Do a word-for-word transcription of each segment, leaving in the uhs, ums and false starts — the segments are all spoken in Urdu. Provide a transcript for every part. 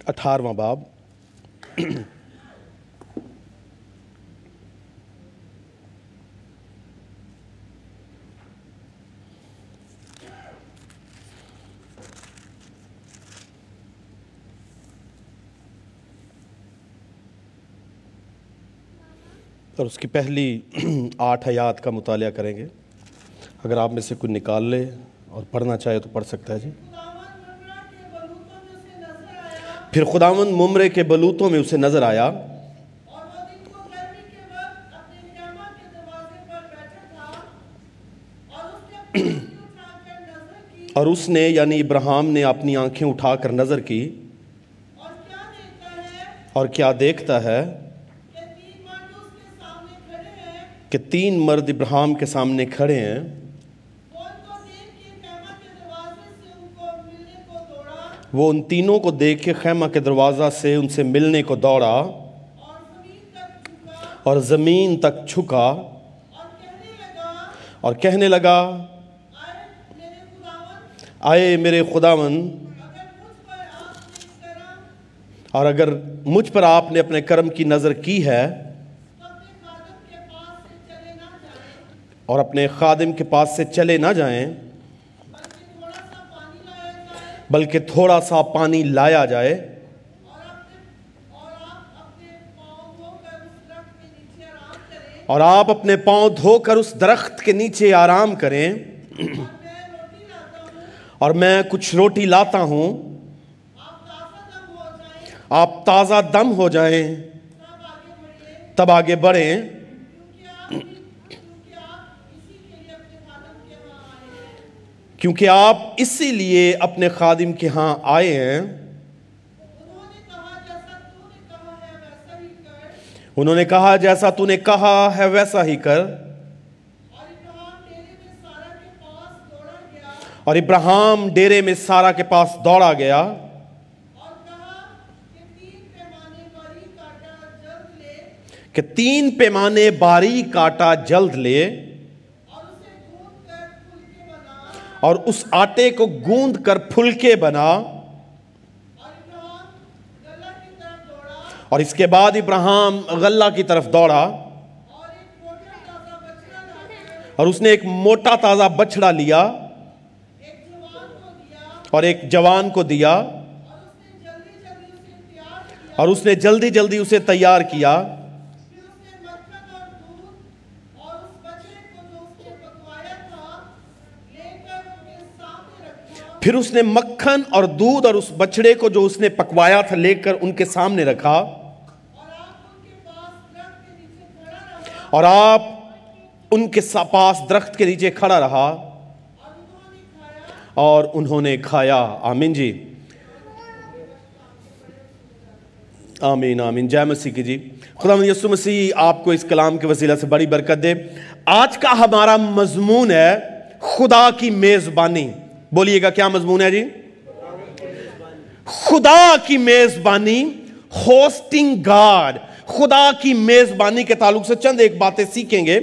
اٹھارہواں باب اور اس کی پہلی آٹھ آیات کا مطالعہ کریں گے. اگر آپ میں سے کوئی نکال لے اور پڑھنا چاہے تو پڑھ سکتا ہے. جی. پھر خداوند ممرے کے بلوتوں میں اسے نظر آیا اور اس نے یعنی ابراہیم نے اپنی آنکھیں اٹھا کر نظر کی اور کیا دیکھتا ہے کہ تین مرد ابراہیم کے سامنے کھڑے ہیں. وہ ان تینوں کو دیکھ کے خیمہ کے دروازہ سے ان سے ملنے کو دوڑا اور زمین تک جھکا اور کہنے لگا آئے میرے خداوند، اور اگر مجھ پر آپ نے اپنے کرم کی نظر کی ہے اور اپنے خادم کے پاس سے چلے نہ جائیں بلکہ تھوڑا سا پانی لایا جائے اور آپ اپنے پاؤں دھو کر اس درخت کے نیچے آرام کریں اور میں کچھ روٹی لاتا ہوں، آپ تازہ دم ہو جائیں تب آگے بڑھیں، کیونکہ آپ اسی لیے اپنے خادم کے ہاں آئے ہیں. انہوں نے کہا جیسا تو نے کہا ہے ویسا ہی کر. اور ابراہیم ڈیرے میں سارا کے پاس دوڑا گیا کہ تین پیمانے باریک آٹا جلد لے اور اس آٹے کو گوندھ کر پھلکے بنا. اور اس کے بعد ابراہیم غلہ کی طرف دوڑا اور اس نے ایک موٹا تازہ بچڑا لیا اور ایک جوان کو دیا اور اس نے جلدی جلدی اسے تیار کیا. پھر اس نے مکھن اور دودھ اور اس بچڑے کو جو اس نے پکوایا تھا لے کر ان کے سامنے رکھا اور آپ ان کے پاس درخت کے نیچے کھڑا رہا اور انہوں نے کھایا. آمین. جی آمین آمین. جے مسیح کی. جی خداوند یسوع مسیح آپ کو اس کلام کے وسیلہ سے بڑی برکت دے. آج کا ہمارا مضمون ہے خدا کی میزبانی. بولیے گا کیا مضمون ہے؟ جی خدا کی میزبانی، ہوسٹنگ گاڈ. خدا کی میزبانی کے تعلق سے چند ایک باتیں سیکھیں گے.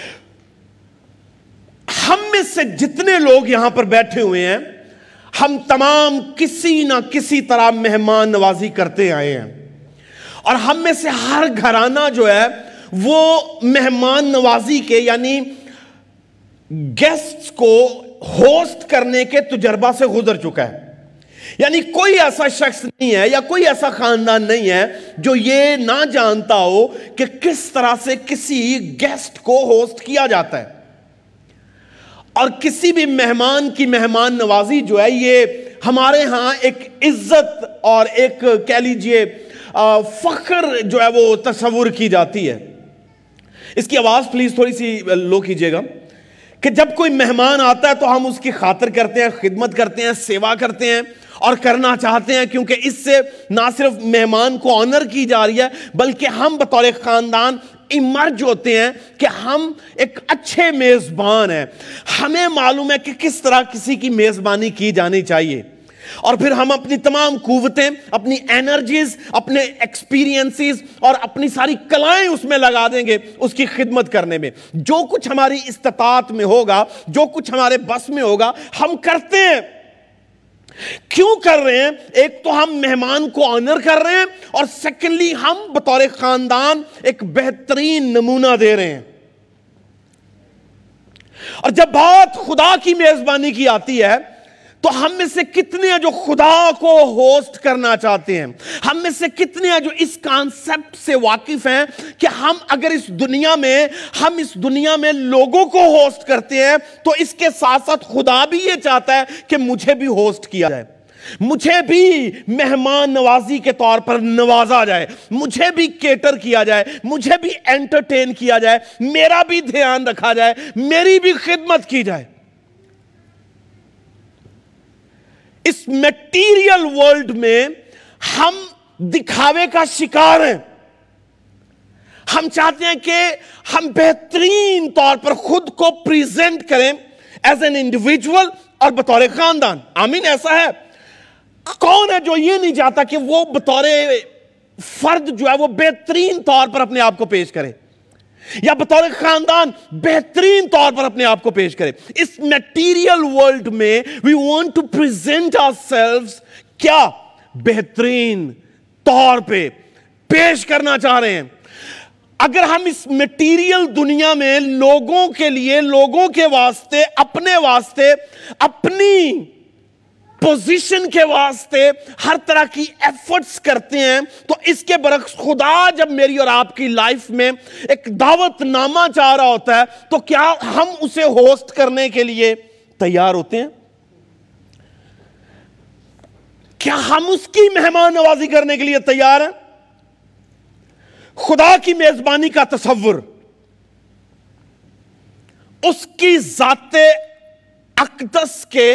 ہم میں سے جتنے لوگ یہاں پر بیٹھے ہوئے ہیں ہم تمام کسی نہ کسی طرح مہمان نوازی کرتے آئے ہیں، اور ہم میں سے ہر گھرانہ جو ہے وہ مہمان نوازی کے یعنی گیسٹس کو ہوسٹ کرنے کے تجربہ سے گزر چکا ہے. یعنی کوئی ایسا شخص نہیں ہے یا کوئی ایسا خاندان نہیں ہے جو یہ نہ جانتا ہو کہ کس طرح سے کسی گیسٹ کو ہوسٹ کیا جاتا ہے. اور کسی بھی مہمان کی مہمان نوازی جو ہے یہ ہمارے ہاں ایک عزت اور ایک کہہ لیجئے فخر جو ہے وہ تصور کی جاتی ہے. اس کی آواز پلیز تھوڑی سی لو کیجئے گا. کہ جب کوئی مہمان آتا ہے تو ہم اس کی خاطر کرتے ہیں، خدمت کرتے ہیں، سیوا کرتے ہیں اور کرنا چاہتے ہیں، کیونکہ اس سے نہ صرف مہمان کو آنر کی جا رہی ہے بلکہ ہم بطور خاندان ایمرج ہوتے ہیں کہ ہم ایک اچھے میزبان ہیں. ہمیں معلوم ہے کہ کس طرح کسی کی میزبانی کی جانی چاہیے، اور پھر ہم اپنی تمام قوتیں، اپنی انرجیز، اپنے ایکسپیرینسز اور اپنی ساری کلائیں اس میں لگا دیں گے اس کی خدمت کرنے میں. جو کچھ ہماری استطاعت میں ہوگا، جو کچھ ہمارے بس میں ہوگا ہم کرتے ہیں. کیوں کر رہے ہیں؟ ایک تو ہم مہمان کو آنر کر رہے ہیں، اور سیکنڈلی ہم بطور خاندان ایک بہترین نمونہ دے رہے ہیں۔ اور جب بات خدا کی میزبانی کی آتی ہے تو ہم میں سے کتنے ہیں جو خدا کو ہوسٹ کرنا چاہتے ہیں؟ ہم میں سے کتنے ہیں جو اس کانسیپٹ سے واقف ہیں کہ ہم اگر اس دنیا میں ہم اس دنیا میں لوگوں کو ہوسٹ کرتے ہیں تو اس کے ساتھ ساتھ خدا بھی یہ چاہتا ہے کہ مجھے بھی ہوسٹ کیا جائے، مجھے بھی مہمان نوازی کے طور پر نوازا جائے، مجھے بھی کیٹر کیا جائے، مجھے بھی انٹرٹین کیا جائے، میرا بھی دھیان رکھا جائے، میری بھی خدمت کی جائے۔ اس میٹیریل ورلڈ میں ہم دکھاوے کا شکار ہیں۔ ہم چاہتے ہیں کہ ہم بہترین طور پر خود کو پریزنٹ کریں ایز این انڈیویجول اور بطور خاندان۔ آمین، ایسا ہے؟ کون ہے جو یہ نہیں چاہتا کہ وہ بطور فرد جو ہے وہ بہترین طور پر اپنے آپ کو پیش کرے، یا بطور خاندان بہترین طور پر اپنے آپ کو پیش کرے؟ اس میٹیریل ورلڈ میں we want to present ourselves کیا بہترین طور پہ پیش کرنا چاہ رہے ہیں۔ اگر ہم اس میٹیریل دنیا میں لوگوں کے لیے، لوگوں کے واسطے، اپنے واسطے، اپنی پوزیشن کے واسطے ہر طرح کی ایفرٹس کرتے ہیں، تو اس کے برعکس خدا جب میری اور آپ کی لائف میں ایک دعوت نامہ چاہ رہا ہوتا ہے تو کیا ہم اسے ہوسٹ کرنے کے لیے تیار ہوتے ہیں؟ کیا ہم اس کی مہمان نوازی کرنے کے لیے تیار ہیں؟ خدا کی میزبانی کا تصور اس کی ذات اقدس کے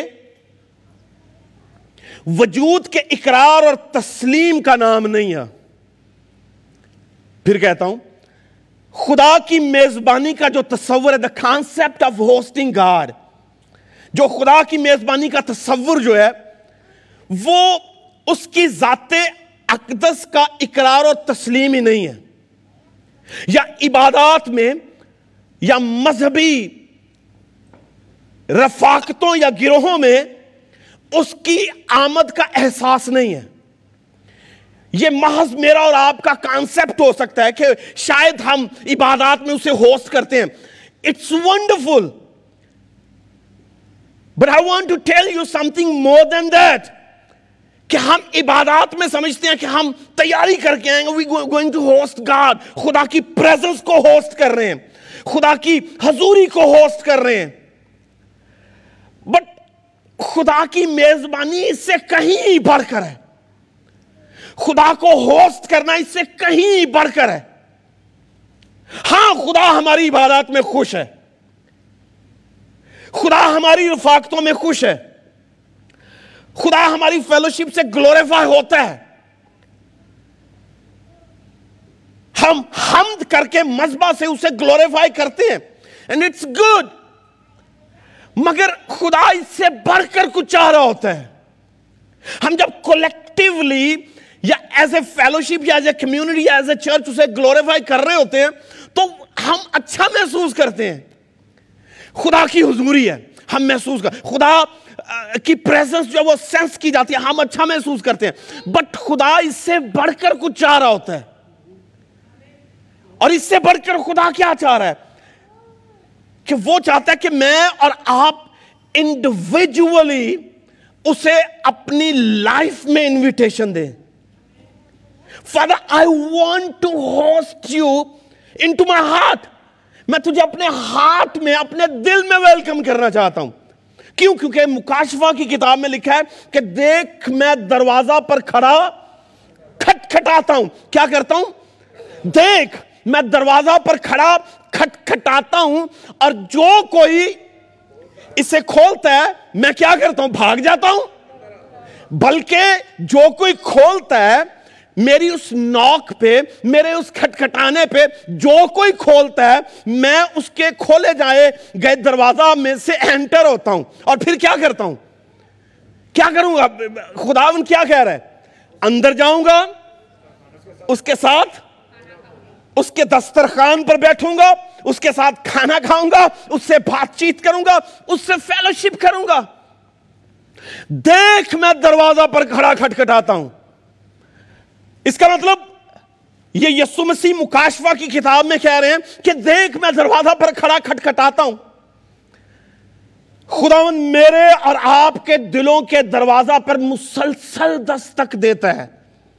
وجود کے اقرار اور تسلیم کا نام نہیں ہے۔ پھر کہتا ہوں، خدا کی میزبانی کا جو تصور ہے، the concept of hosting God, جو خدا کی میزبانی کا تصور جو ہے وہ اس کی ذات اقدس کا اقرار اور تسلیم ہی نہیں ہے، یا عبادات میں یا مذہبی رفاقتوں یا گروہوں میں اس کی آمد کا احساس نہیں ہے۔ یہ محض میرا اور آپ کا کانسیپٹ ہو سکتا ہے کہ شاید ہم عبادات میں اسے ہوسٹ کرتے ہیں۔ It's wonderful, but I want to tell you something more than that, کہ ہم عبادات میں سمجھتے ہیں کہ ہم تیاری کر کے آئیں گے، we going to host God, خدا کی پریزنس کو ہوسٹ کر رہے ہیں، خدا کی حضوری کو ہوسٹ کر رہے ہیں۔ بٹ خدا کی میزبانی اس سے کہیں بڑھ کر ہے، خدا کو ہوسٹ کرنا اس سے کہیں بڑھ کر ہے۔ ہاں، خدا ہماری عبادات میں خوش ہے، خدا ہماری رفاقتوں میں خوش ہے، خدا ہماری فیلوشپ سے گلوریفائی ہوتا ہے، ہم حمد کر کے مذبح سے اسے گلوریفائی کرتے ہیں، اینڈ اٹس گڈ۔ مگر خدا اس سے بڑھ کر کچھ چاہ رہا ہوتا ہے۔ ہم جب کولیکٹیولی یا ایز اے فیلوشپ یا ایز اے کمیونٹی یا ایز اے چرچ اسے گلوریفائی کر رہے ہوتے ہیں تو ہم اچھا محسوس کرتے ہیں، خدا کی حضوری ہے، ہم محسوس کر خدا کی پریزنس جو وہ سینس کی جاتی ہے، ہم اچھا محسوس کرتے ہیں۔ بٹ خدا اس سے بڑھ کر کچھ چاہ رہا ہوتا ہے، اور اس سے بڑھ کر خدا کیا چاہ رہا ہے کہ وہ چاہتا ہے کہ میں اور آپ انڈیویجولی اسے اپنی لائف میں انویٹیشن دیں۔ Father, I want to host you into my heart. میں تجھے اپنے ہارٹ میں، اپنے دل میں ویلکم کرنا چاہتا ہوں۔ کیوں؟ کیونکہ مکاشفہ کی کتاب میں لکھا ہے کہ دیکھ میں دروازہ پر کھڑا کھٹ کھٹاتا ہوں۔ کیا کرتا ہوں؟ دیکھ میں دروازہ پر کھڑا کھٹ کھٹاتا ہوں، اور جو کوئی اسے کھولتا ہے میں کیا کرتا ہوں؟ بھاگ جاتا ہوں۔ بلکہ جو کوئی کھولتا ہے، میری اس نوک پہ، میرے اس کھٹکھٹانے پہ جو کوئی کھولتا ہے، میں اس کے کھولے جائے گئے دروازہ میں سے انٹر ہوتا ہوں، اور پھر کیا کرتا ہوں؟ کیا کروں گا؟ خداوند کیا کہہ رہا ہے؟ اندر جاؤں گا، اس کے ساتھ اس کے دسترخوان پر بیٹھوں گا، اس کے ساتھ کھانا کھاؤں گا، اس سے بات چیت کروں گا، اس سے فیلوشپ کروں گا۔ دیکھ میں دروازہ پر کھڑا کھٹکھٹاتا ہوں. اس کا مطلب یہ یسوع مسیح مکاشفہ کی کتاب میں کہہ رہے ہیں کہ دیکھ میں دروازہ پر کھڑا کھٹکھٹاتا ہوں. خداوند میرے اور آپ کے دلوں کے دروازہ پر مسلسل دستک دیتا ہے.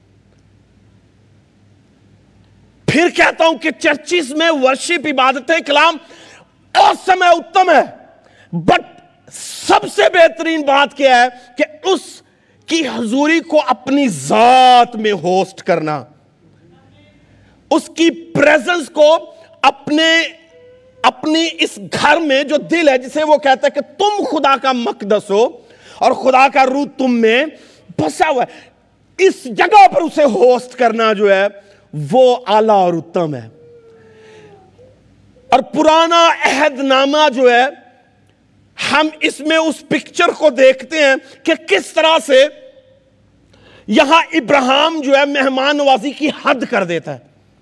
پھر کہتا ہوں کہ چرچز میں ورشپ عبادت کلام اوسم ہے, اتم ہے, بٹ سب سے بہترین بات کیا ہے کہ اس کی حضوری کو اپنی ذات میں ہوسٹ کرنا, اس کی پریزنس کو اپنے اپنی اس گھر میں جو دل ہے, جسے وہ کہتا ہے کہ تم خدا کا مقدس ہو اور خدا کا روح تم میں بسا ہوا ہے, اس جگہ پر اسے ہوسٹ کرنا جو ہے وہ اعلیٰ اور اتم ہے. اور پرانا عہد نامہ جو ہے, ہم اس میں اس پکچر کو دیکھتے ہیں کہ کس طرح سے یہاں ابراہیم جو ہے مہمان نوازی کی حد کر دیتا ہے.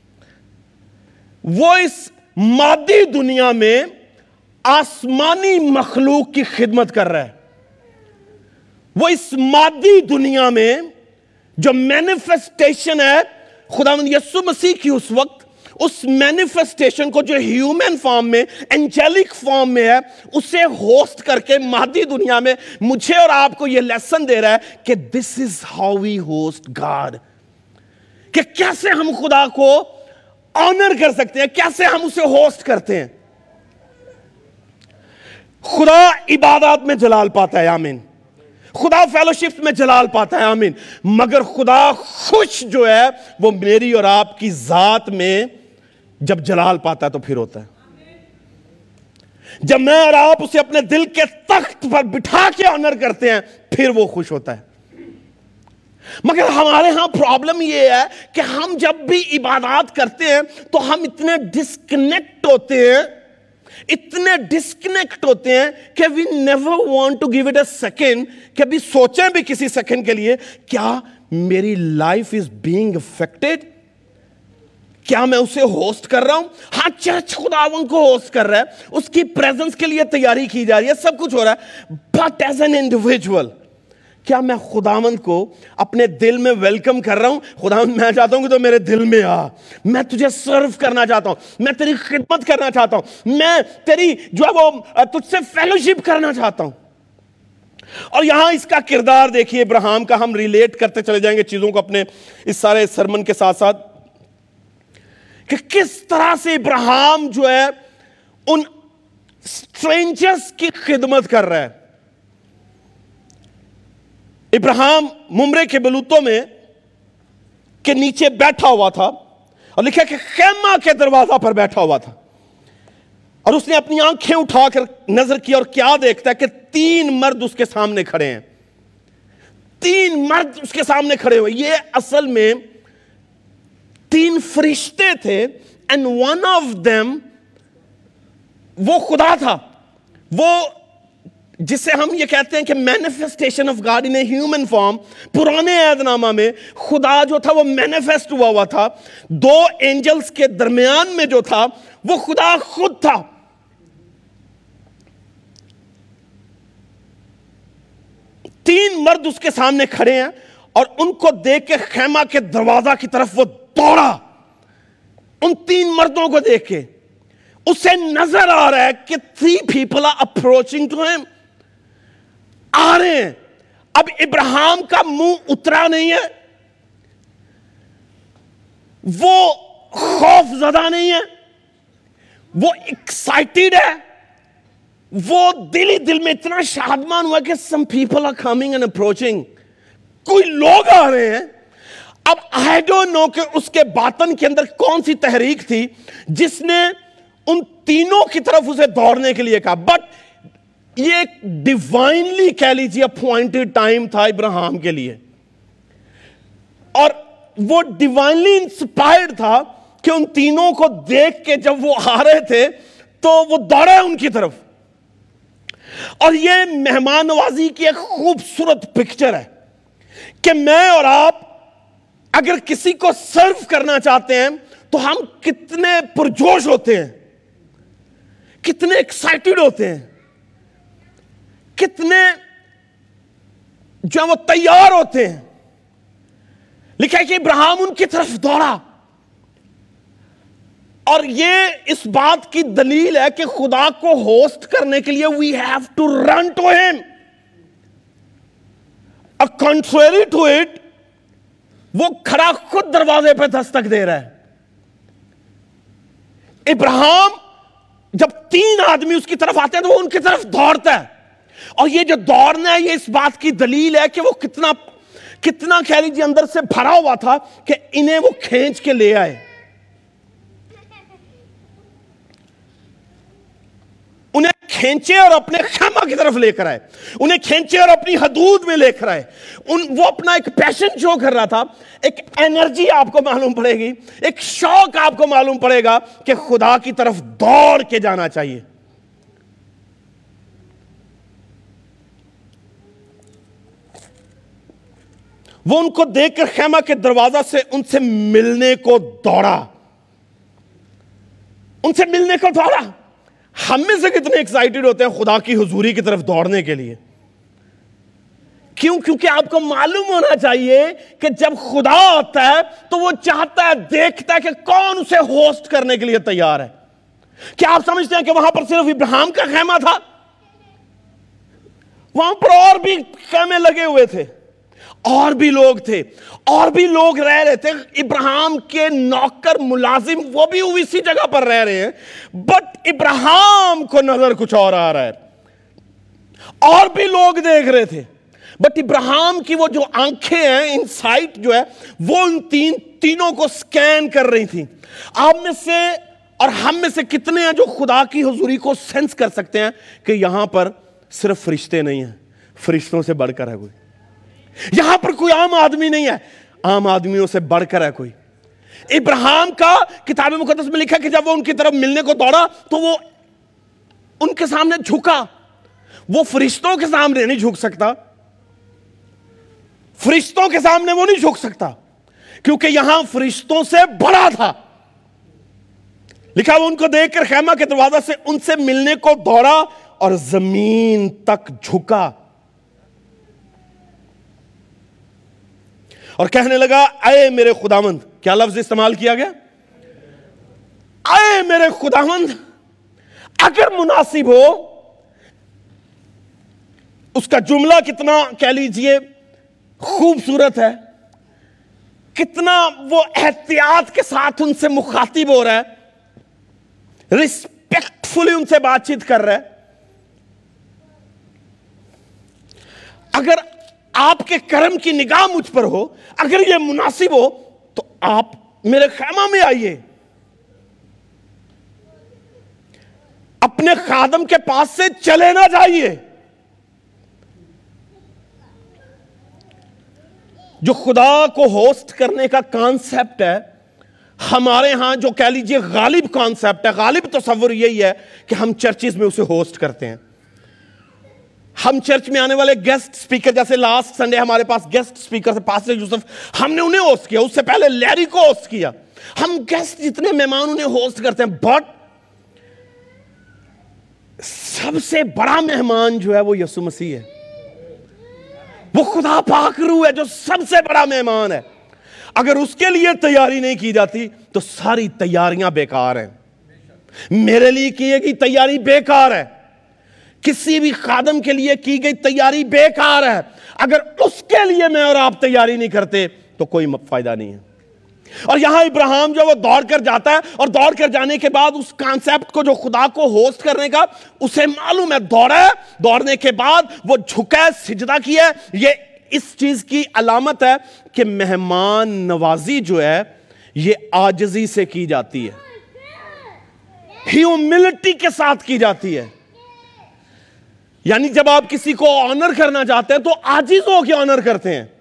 وہ اس مادی دنیا میں آسمانی مخلوق کی خدمت کر رہا ہے. وہ اس مادی دنیا میں جو مینیفیسٹیشن ہے خداوند یسوع مسیح کی, اس وقت اس مینیفیسٹیشن کو جو ہیومن فارم میں, اینجیلک فارم میں ہے, اسے ہوسٹ کر کے مادی دنیا میں مجھے اور آپ کو یہ لیسن دے رہا ہے کہ this is how we host God, کہ کیسے ہم خدا کو آنر کر سکتے ہیں, کیسے ہم اسے ہوسٹ کرتے ہیں. خدا عبادات میں جلال پاتا ہے, آمین. خدا فیلوشپ میں جلال پاتا ہے, آمین. مگر خدا خوش جو ہے وہ میری اور آپ کی ذات میں جب جلال پاتا ہے تو پھر ہوتا ہے. جب میں اور آپ اسے اپنے دل کے تخت پر بٹھا کے آنر کرتے ہیں پھر وہ خوش ہوتا ہے. مگر ہمارے ہاں پرابلم یہ ہے کہ ہم جب بھی عبادات کرتے ہیں تو ہم اتنے ڈسکنیکٹ ہوتے ہیں اتنے ڈسکنیکٹ ہوتے ہیں کہ we never want to give it a second, کہ بھی سوچیں بھی کسی سیکنڈ کے لیے کیا میری لائف is being affected, کیا میں اسے ہوسٹ کر رہا ہوں. ہاں چرچ خداوند کو ہوسٹ کر رہا ہے, اس کی پریزنس کے لیے تیاری کی جا رہی ہے, سب کچھ ہو رہا ہے, بٹ ایز این انڈیویجول کیا میں خداوند کو اپنے دل میں ویلکم کر رہا ہوں. خداوند میں چاہتا ہوں کہ تو میرے دل میں آ, میں تجھے سرو کرنا چاہتا ہوں, میں تیری خدمت کرنا چاہتا ہوں, میں تیری جو ہے وہ تجھ سے فیلوشپ کرنا چاہتا ہوں. اور یہاں اس کا کردار دیکھیے ابراہیم کا, ہم ریلیٹ کرتے چلے جائیں گے چیزوں کو اپنے اس سارے سرمن کے ساتھ ساتھ, کہ کس طرح سے ابراہیم جو ہے ان اسٹرینجرز کی خدمت کر رہا ہے. ابراہیم ممرے کے بلوتوں میں کے نیچے بیٹھا ہوا تھا, اور لکھا کہ خیمہ کے دروازہ پر بیٹھا ہوا تھا, اور اس نے اپنی آنکھیں اٹھا کر نظر کی اور کیا دیکھتا ہے کہ تین مرد اس کے سامنے کھڑے ہیں. تین مرد اس کے سامنے کھڑے ہوئے. یہ اصل میں تین فرشتے تھے, and one of them وہ خدا تھا, وہ جسے ہم یہ کہتے ہیں کہ manifestation of God in a human form. پرانے عہد نامہ میں خدا جو تھا وہ مینیفیسٹ ہوا ہوا تھا, دو اینجلز کے درمیان میں جو تھا وہ خدا خود تھا. تین مرد اس کے سامنے کھڑے ہیں, اور ان کو دیکھ کے خیمہ کے دروازہ کی طرف وہ دوڑا. ان تین مردوں کو دیکھ کے اسے نظر آ رہا ہے کہ three people are approaching to him, آ رہے ہیں. اب ابراہیم کا منہ اترا نہیں ہے, وہ خوف زدہ نہیں ہے, وہ ایکسائٹیڈ ہے, وہ دل ہی دل میں اتنا شادمان ہوا کہ some people are coming and approaching, کوئی لوگ آ رہے ہیں. اب I don't know کہ اس کے باطن کے اندر کون سی تحریک تھی جس نے ان تینوں کی طرف اسے دوڑنے کے لیے کہا, بٹ یہ ایک ڈیوائنلی کہہ لیجیے اپوائنٹڈ ٹائم تھا ابراہیم کے لیے, اور وہ ڈیوائنلی انسپائرڈ تھا کہ ان تینوں کو دیکھ کے جب وہ آ رہے تھے تو وہ دوڑے ان کی طرف. اور یہ مہمان نوازی کی ایک خوبصورت پکچر ہے کہ میں اور آپ اگر کسی کو سرو کرنا چاہتے ہیں تو ہم کتنے پرجوش ہوتے ہیں, کتنے ایکسائٹڈ ہوتے ہیں, کتنے جو وہ تیار ہوتے ہیں. لکھا ہے کہ ابراہیم ان کی طرف دوڑا, اور یہ اس بات کی دلیل ہے کہ خدا کو ہوسٹ کرنے کے لیے we have to run to him. اور contrary to it, وہ کھڑا خود دروازے پہ دستک دے رہا ہے. ابراہیم جب تین آدمی اس کی طرف آتے ہیں تو وہ ان کی طرف دوڑتا ہے, اور یہ جو دوڑنا ہے یہ اس بات کی دلیل ہے کہ وہ کتنا کتنا کہہ لیجیے اندر سے بھرا ہوا تھا کہ انہیں وہ کھینچ کے لے آئے, انہیں کھینچے اور اپنے خیمہ کی طرف لے کر آئے, انہیں کھینچے اور اپنی حدود میں لے کر آئے. ان وہ اپنا ایک پیشن شو کر رہا تھا, ایک انرجی آپ کو معلوم پڑے گی, ایک شوق آپ کو معلوم پڑے گا کہ خدا کی طرف دوڑ کے جانا چاہیے. وہ ان کو دیکھ کر خیمہ کے دروازہ سے ان سے ملنے کو دوڑا, ان سے ملنے کو دوڑا. ہم میں سے کتنے ایکسائٹڈ ہوتے ہیں خدا کی حضوری کی طرف دوڑنے کے لیے؟ کیوں؟ کیونکہ آپ کو معلوم ہونا چاہیے کہ جب خدا آتا ہے تو وہ چاہتا ہے, دیکھتا ہے کہ کون اسے ہوسٹ کرنے کے لیے تیار ہے. کیا آپ سمجھتے ہیں کہ وہاں پر صرف ابراہیم کا خیمہ تھا؟ وہاں پر اور بھی خیمے لگے ہوئے تھے, اور بھی لوگ تھے, اور بھی لوگ رہ رہے تھے. ابراہیم کے نوکر ملازم وہ بھی اسی جگہ پر رہ رہے ہیں, بٹ ابراہیم کو نظر کچھ اور آ رہا ہے. اور بھی لوگ دیکھ رہے تھے, بٹ ابراہیم کی وہ جو آنکھیں ہیں, انسائٹ جو ہے, وہ ان تین تینوں کو سکین کر رہی تھیں. آپ میں سے اور ہم میں سے کتنے ہیں جو خدا کی حضوری کو سینس کر سکتے ہیں کہ یہاں پر صرف فرشتے نہیں ہیں, فرشتوں سے بڑھ کر ہے کوئی. یہاں پر کوئی عام آدمی نہیں ہے, عام آدمیوں سے بڑھ کر ہے کوئی. ابراہیم کا کتاب مقدس میں لکھا کہ جب وہ ان کی طرف ملنے کو دوڑا تو وہ ان کے سامنے جھکا. وہ فرشتوں کے سامنے نہیں جھک سکتا, فرشتوں کے سامنے وہ نہیں جھک سکتا کیونکہ یہاں فرشتوں سے بڑا تھا. لکھا وہ ان کو دیکھ کر خیمہ کے دروازہ سے ان سے ملنے کو دوڑا اور زمین تک جھکا اور کہنے لگا, اے میرے خداوند. کیا لفظ استعمال کیا گیا؟ اے میرے خداوند. اگر مناسب ہو, اس کا جملہ کتنا کہہ لیجئے خوبصورت ہے, کتنا وہ احتیاط کے ساتھ ان سے مخاطب ہو رہا ہے, ریسپیکٹفلی ان سے بات چیت کر رہا ہے. اگر آپ کے کرم کی نگاہ مجھ پر ہو, اگر یہ مناسب ہو, تو آپ میرے خیمہ میں آئیے, اپنے خادم کے پاس سے چلے نہ جائیے. جو خدا کو ہوسٹ کرنے کا کانسیپٹ ہے ہمارے ہاں, جو کہہ لیجئے غالب کانسیپٹ ہے, غالب تصور یہی ہے کہ ہم چرچز میں اسے ہوسٹ کرتے ہیں. ہم چرچ میں آنے والے گیسٹ سپیکر, جیسے لاسٹ سنڈے ہمارے پاس گیسٹ سپیکر سے پاسٹر یوسف, ہم نے انہیں ہوسٹ کیا, اس سے پہلے لیری کو ہوسٹ کیا. ہم گیسٹ جتنے مہمان انہیں ہوسٹ کرتے ہیں, بٹ سب سے بڑا مہمان جو ہے وہ یسوع مسیح ہے. وہ خدا پاک روح ہے جو سب سے بڑا مہمان ہے. اگر اس کے لیے تیاری نہیں کی جاتی تو ساری تیاریاں بیکار ہیں. میرے لیے کی گئی تیاری بیکار ہے, کسی بھی خادم کے لیے کی گئی تیاری بیکار ہے. اگر اس کے لیے میں اور آپ تیاری نہیں کرتے تو کوئی فائدہ نہیں ہے. اور یہاں ابراہیم جو وہ دوڑ کر جاتا ہے, اور دوڑ کر جانے کے بعد اس کانسیپٹ کو جو خدا کو ہوسٹ کرنے کا اسے معلوم ہے, دوڑا ہے, دوڑنے کے بعد وہ جھکا ہے, سجدہ کیا ہے. یہ اس چیز کی علامت ہے کہ مہمان نوازی جو ہے یہ عاجزی سے کی جاتی ہے, ہیوملٹی کے ساتھ کی جاتی ہے. یعنی جب آپ کسی کو آنر کرنا چاہتے ہیں تو عاجز ہو کے آنر کرتے ہیں,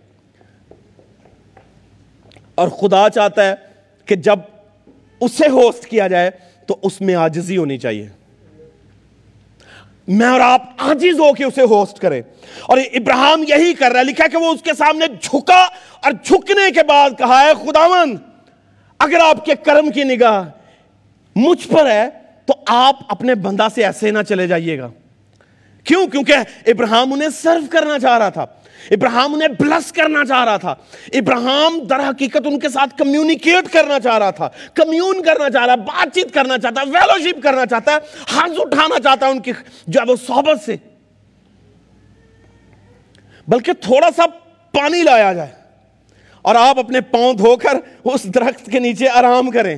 اور خدا چاہتا ہے کہ جب اسے ہوسٹ کیا جائے تو اس میں عاجزی ہونی چاہیے. میں اور آپ عاجز ہو کے اسے ہوسٹ کریں, اور ابراہیم یہی کر رہا ہے. لکھا ہے کہ وہ اس کے سامنے جھکا, اور جھکنے کے بعد کہا ہے, خداوند اگر آپ کے کرم کی نگاہ مجھ پر ہے تو آپ اپنے بندہ سے ایسے نہ چلے جائیے گا. کیوں؟ کیونکہ ابراہیم انہیں سرو کرنا چاہ رہا تھا. ابراہیم انہیں بلس کرنا چاہ رہا تھا. ابراہیم در حقیقت ان کے ساتھ کمیونیکیٹ کرنا چاہ رہا تھا, کمیون کرنا چاہ رہا ہے, بات چیت کرنا چاہتا ہے, فیلوشپ کرنا چاہتا ہے, ہاتھ اٹھانا چاہتا ہے ان کی جو ہے وہ صحبت سے, بلکہ تھوڑا سا پانی لایا جائے اور آپ اپنے پاؤں دھو کر اس درخت کے نیچے آرام کریں.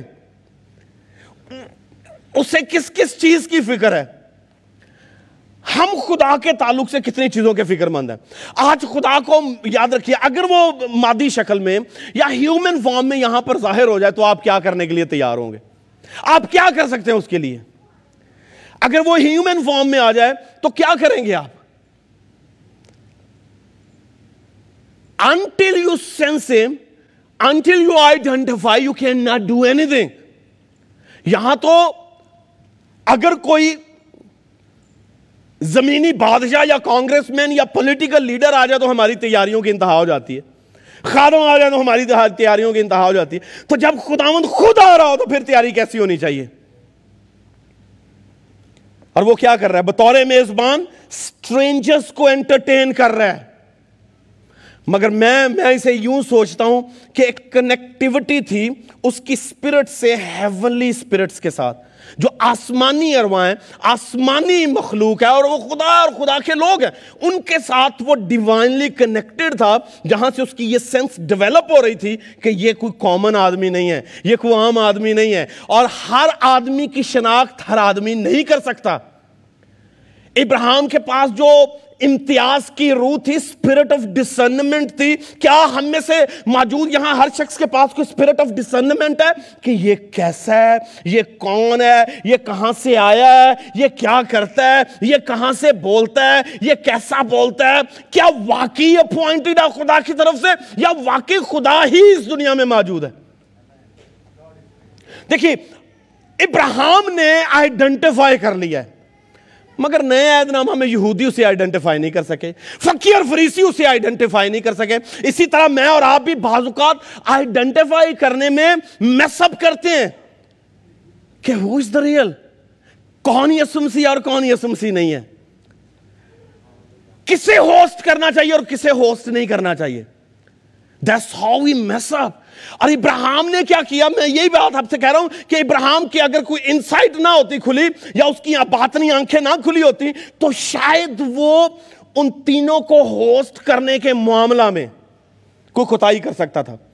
اسے کس کس چیز کی فکر ہے؟ ہم خدا کے تعلق سے کتنی چیزوں کے فکر مند ہیں. آج خدا کو یاد رکھیے, اگر وہ مادی شکل میں یا ہیومن فارم میں یہاں پر ظاہر ہو جائے تو آپ کیا کرنے کے لیے تیار ہوں گے؟ آپ کیا کر سکتے ہیں اس کے لیے؟ اگر وہ ہیومن فارم میں آ جائے تو کیا کریں گے آپ؟ Until you sense him, until you identify, you cannot do anything. یہاں تو اگر کوئی زمینی بادشاہ یا کانگریس مین یا پولیٹیکل لیڈر آ جائے تو ہماری تیاریوں کی انتہا ہو جاتی ہے. خادم آ جائے تو ہماری تیاریوں کی انتہا ہو جاتی ہے. تو جب خداوند خود آ رہا ہو تو پھر تیاری کیسی ہونی چاہیے؟ اور وہ کیا کر رہا ہے؟ بطور میزبان اسٹرینجرز کو انٹرٹین کر رہا ہے. مگر میں میں اسے یوں سوچتا ہوں کہ ایک کنیکٹیوٹی تھی اس کی اسپرٹ سے ہیونلی اسپرٹس کے ساتھ, جو آسمانی ارواح, آسمانی مخلوق ہے اور وہ خدا اور خدا کے لوگ ہیں, ان کے ساتھ وہ ڈیوائنلی کنیکٹڈ تھا, جہاں سے اس کی یہ سینس ڈیولپ ہو رہی تھی کہ یہ کوئی کامن آدمی نہیں ہے, یہ کوئی عام آدمی نہیں ہے, اور ہر آدمی کی شناخت ہر آدمی نہیں کر سکتا. ابراہیم کے پاس جو امتیاز کی روح تھی, اسپرٹ آف ڈسرنمنٹ تھی. کیا ہم میں سے موجود یہاں ہر شخص کے پاس کوئی اسپرٹ آف ڈسرنمنٹ ہے کہ یہ کیسا ہے, یہ کون ہے, یہ کہاں سے آیا ہے, یہ کیا کرتا ہے, یہ کہاں سے بولتا ہے, یہ کیسا بولتا ہے, کیا واقعی اپوائنٹڈ ہے خدا کی طرف سے یا واقعی خدا ہی اس دنیا میں موجود ہے؟ دیکھیے, ابراہیم نے آئیڈینٹیفائی کر لیا ہے, مگر نئے عہد نامہ میں یہودی اسے آئیڈینٹیفائی نہیں کر سکے, فقیہ اور فریسی اسے آئیڈینٹیفائی نہیں کر سکے. اسی طرح میں اور آپ بھی بعض اوقات آئیڈینٹیفائی کرنے میں میس اپ کرتے ہیں کہ who is the real, کون یسوع مسیح اور کون یسوع مسیح نہیں ہے, کسے ہوسٹ کرنا چاہیے اور کسے ہوسٹ نہیں کرنا چاہیے. That's how we mess up. اور ابراہیم نے کیا کیا؟ میں یہی بات آپ سے کہہ رہا ہوں کہ ابراہیم کی اگر کوئی انسائٹ نہ ہوتی کھلی یا اس کی باطنی آنکھیں نہ کھلی ہوتی تو شاید وہ ان تینوں کو ہوسٹ کرنے کے معاملہ میں کوئی کوتاہی کر سکتا تھا.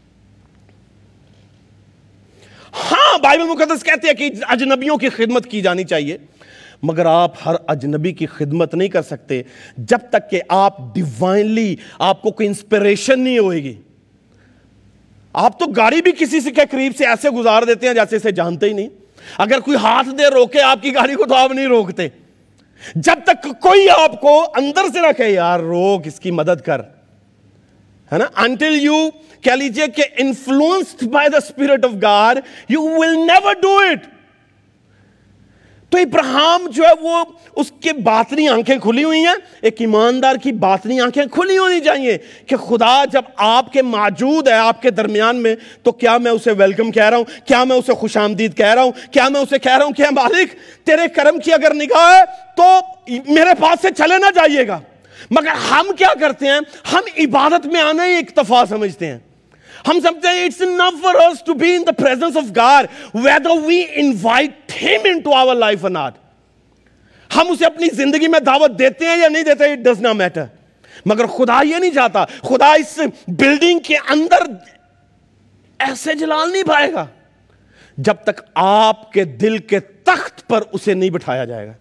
ہاں, بائبل مقدس کہتی ہے کہ اجنبیوں کی خدمت کی جانی چاہیے, مگر آپ ہر اجنبی کی خدمت نہیں کر سکتے جب تک کہ آپ ڈیوائنلی, آپ کو کوئی انسپریشن نہیں ہوئے گی. آپ تو گاڑی بھی کسی سے کے قریب سے ایسے گزار دیتے ہیں جیسے اسے جانتے ہی نہیں. اگر کوئی ہاتھ دے روکے آپ کی گاڑی کو تو آپ نہیں روکتے جب تک کوئی آپ کو اندر سے نہ کہے یار روک, اس کی مدد کر, ہے نا. until you کہہ لیجئے کہ influenced by the spirit of God, you will never do it. تو ابراہیم جو ہے وہ اس کے باطنی آنکھیں کھلی ہوئی ہیں. ایک ایماندار کی باطنی آنکھیں کھلی ہونی چاہیے کہ خدا جب آپ کے موجود ہے آپ کے درمیان میں تو کیا میں اسے ویلکم کہہ رہا ہوں, کیا میں اسے خوش آمدید کہہ رہا ہوں, کیا میں اسے کہہ رہا ہوں کہ مالک تیرے کرم کی اگر نگاہ ہے تو میرے پاس سے چلے نہ جائیے گا. مگر ہم کیا کرتے ہیں؟ ہم عبادت میں آنا ہی اکتفا سمجھتے ہیں. ہم سمجھتے ہیں it's enough for us to be in the presence of God whether we invite him into our life or not. ہم اسے اپنی زندگی میں دعوت دیتے ہیں یا نہیں دیتے, it does not matter. مگر خدا یہ نہیں چاہتا, خدا اس بلڈنگ کے اندر ایسے جلال نہیں پائے گا جب تک آپ کے دل کے تخت پر اسے نہیں بٹھایا جائے گا.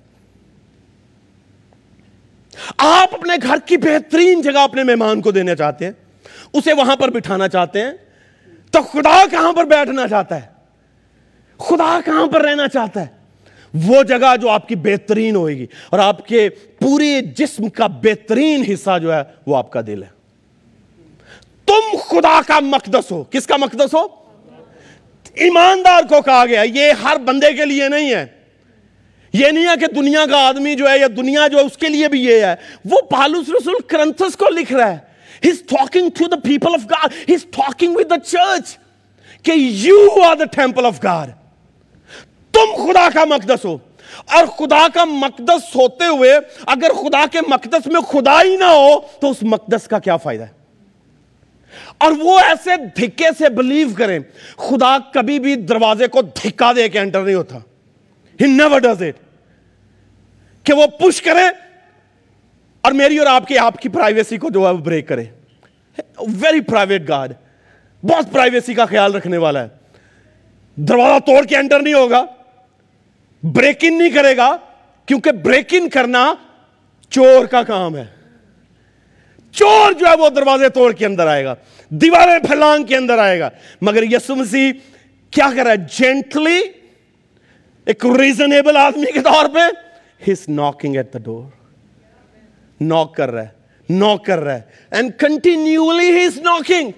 آپ اپنے گھر کی بہترین جگہ اپنے مہمان کو دینا چاہتے ہیں, اسے وہاں پر بٹھانا چاہتے ہیں, تو خدا کہاں پر بیٹھنا چاہتا ہے, خدا کہاں پر رہنا چاہتا ہے؟ وہ جگہ جو آپ کی بہترین ہوئے گی, اور آپ کے پورے جسم کا بہترین حصہ جو ہے وہ آپ کا دل ہے. تم خدا کا مقدس ہو. کس کا مقدس ہو؟ ایماندار کو کہا گیا. یہ ہر بندے کے لیے نہیں ہے, یہ نہیں ہے کہ دنیا کا آدمی جو ہے یا دنیا جو ہے اس کے لیے بھی یہ ہے. وہ پالوس رسول کرنتھس کو لکھ رہا ہے. He's talking to the people of God. He's talking with the church. کہ you are the temple of God. تم خدا کا مقدس ہو. اور خدا کا مقدس ہوتے ہوئے اگر خدا کے مقدس میں خدا ہی نہ ہو تو اس مقدس کا کیا فائدہ ہے؟ اور وہ ایسے دھکے سے بلیو کریں، خدا کبھی بھی دروازے کو دھکا دے کے انٹر نہیں ہوتا. He never does it. کہ وہ پش کرے اور میری اور آپ کی آپ کی پرائیویسی کو جو ہے وہ بریک کرے. ویری پرائیویٹ گاڈ، بہت پرائیویسی کا خیال رکھنے والا ہے. دروازہ توڑ کے انٹر نہیں ہوگا، بریک ان نہیں کرے گا، کیونکہ بریک ان کرنا چور کا کام ہے. چور جو ہے وہ دروازے توڑ کے اندر آئے گا، دیواریں پھلانگ کے اندر آئے گا. مگر یسوع مسیح کیا کر رہا ہے؟ جینٹلی، ایک ریزنیبل آدمی کے طور پہ ہی از ناکنگ ایٹ دا ڈور. ناک کر رہا ہے، ناک کر رہا ہے، and continuously he is knocking.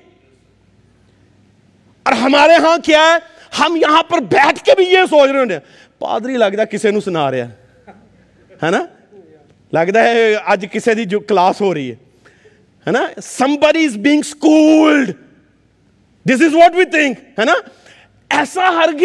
اور ہمارے ہاں کیا ہے؟ ہم یہاں پر بیٹھ کے بھی یہ سوچ رہے ہیں پادری لگتا ہے کسی نو سنا رہا ہے نا، لگتا ہے آج کسی دی جو کلاس ہو رہی ہے نا، somebody is being schooled, this is what we think ہے نا. ایسا ہرگز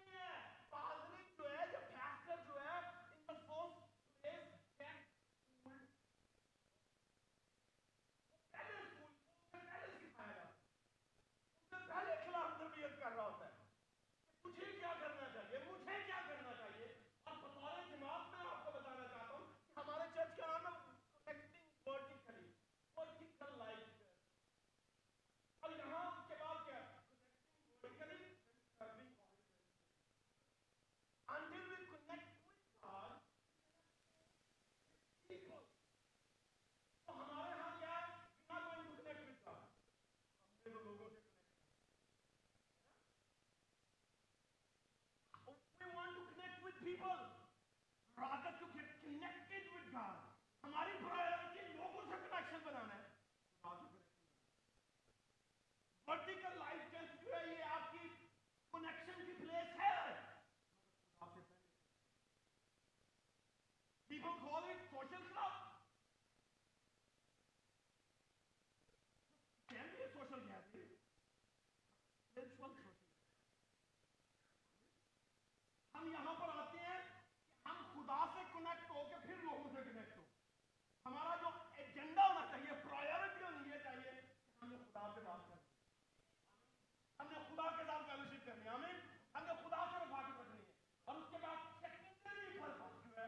ہم یہاں پر آتے ہیں کہ ہم خدا سے کنیکٹ ہو کے پھر لوگوں سے کنیکٹ ہو. ہمارا جو ایجنڈا ہونا چاہیے، پرائیورٹی ہونی یہ چاہیے کہ ہم نے خدا سے بات کرنی، ہم نے خدا کے ساتھ فیلوشپ کرنی ہے، ہمیں ہم نے خدا سے رفاقت رکھنی ہے. اور اس کے بعد سیکنڈری پرپس جو ہے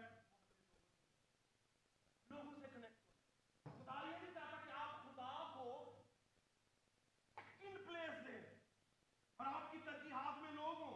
لوگوں سے کنیکٹ ہو. خدا یہ نہیں چاہتا کہ آپ خدا کو سیکنڈ پلیس دیں اور آپ کی ترجیحات میں لوگ ہوں.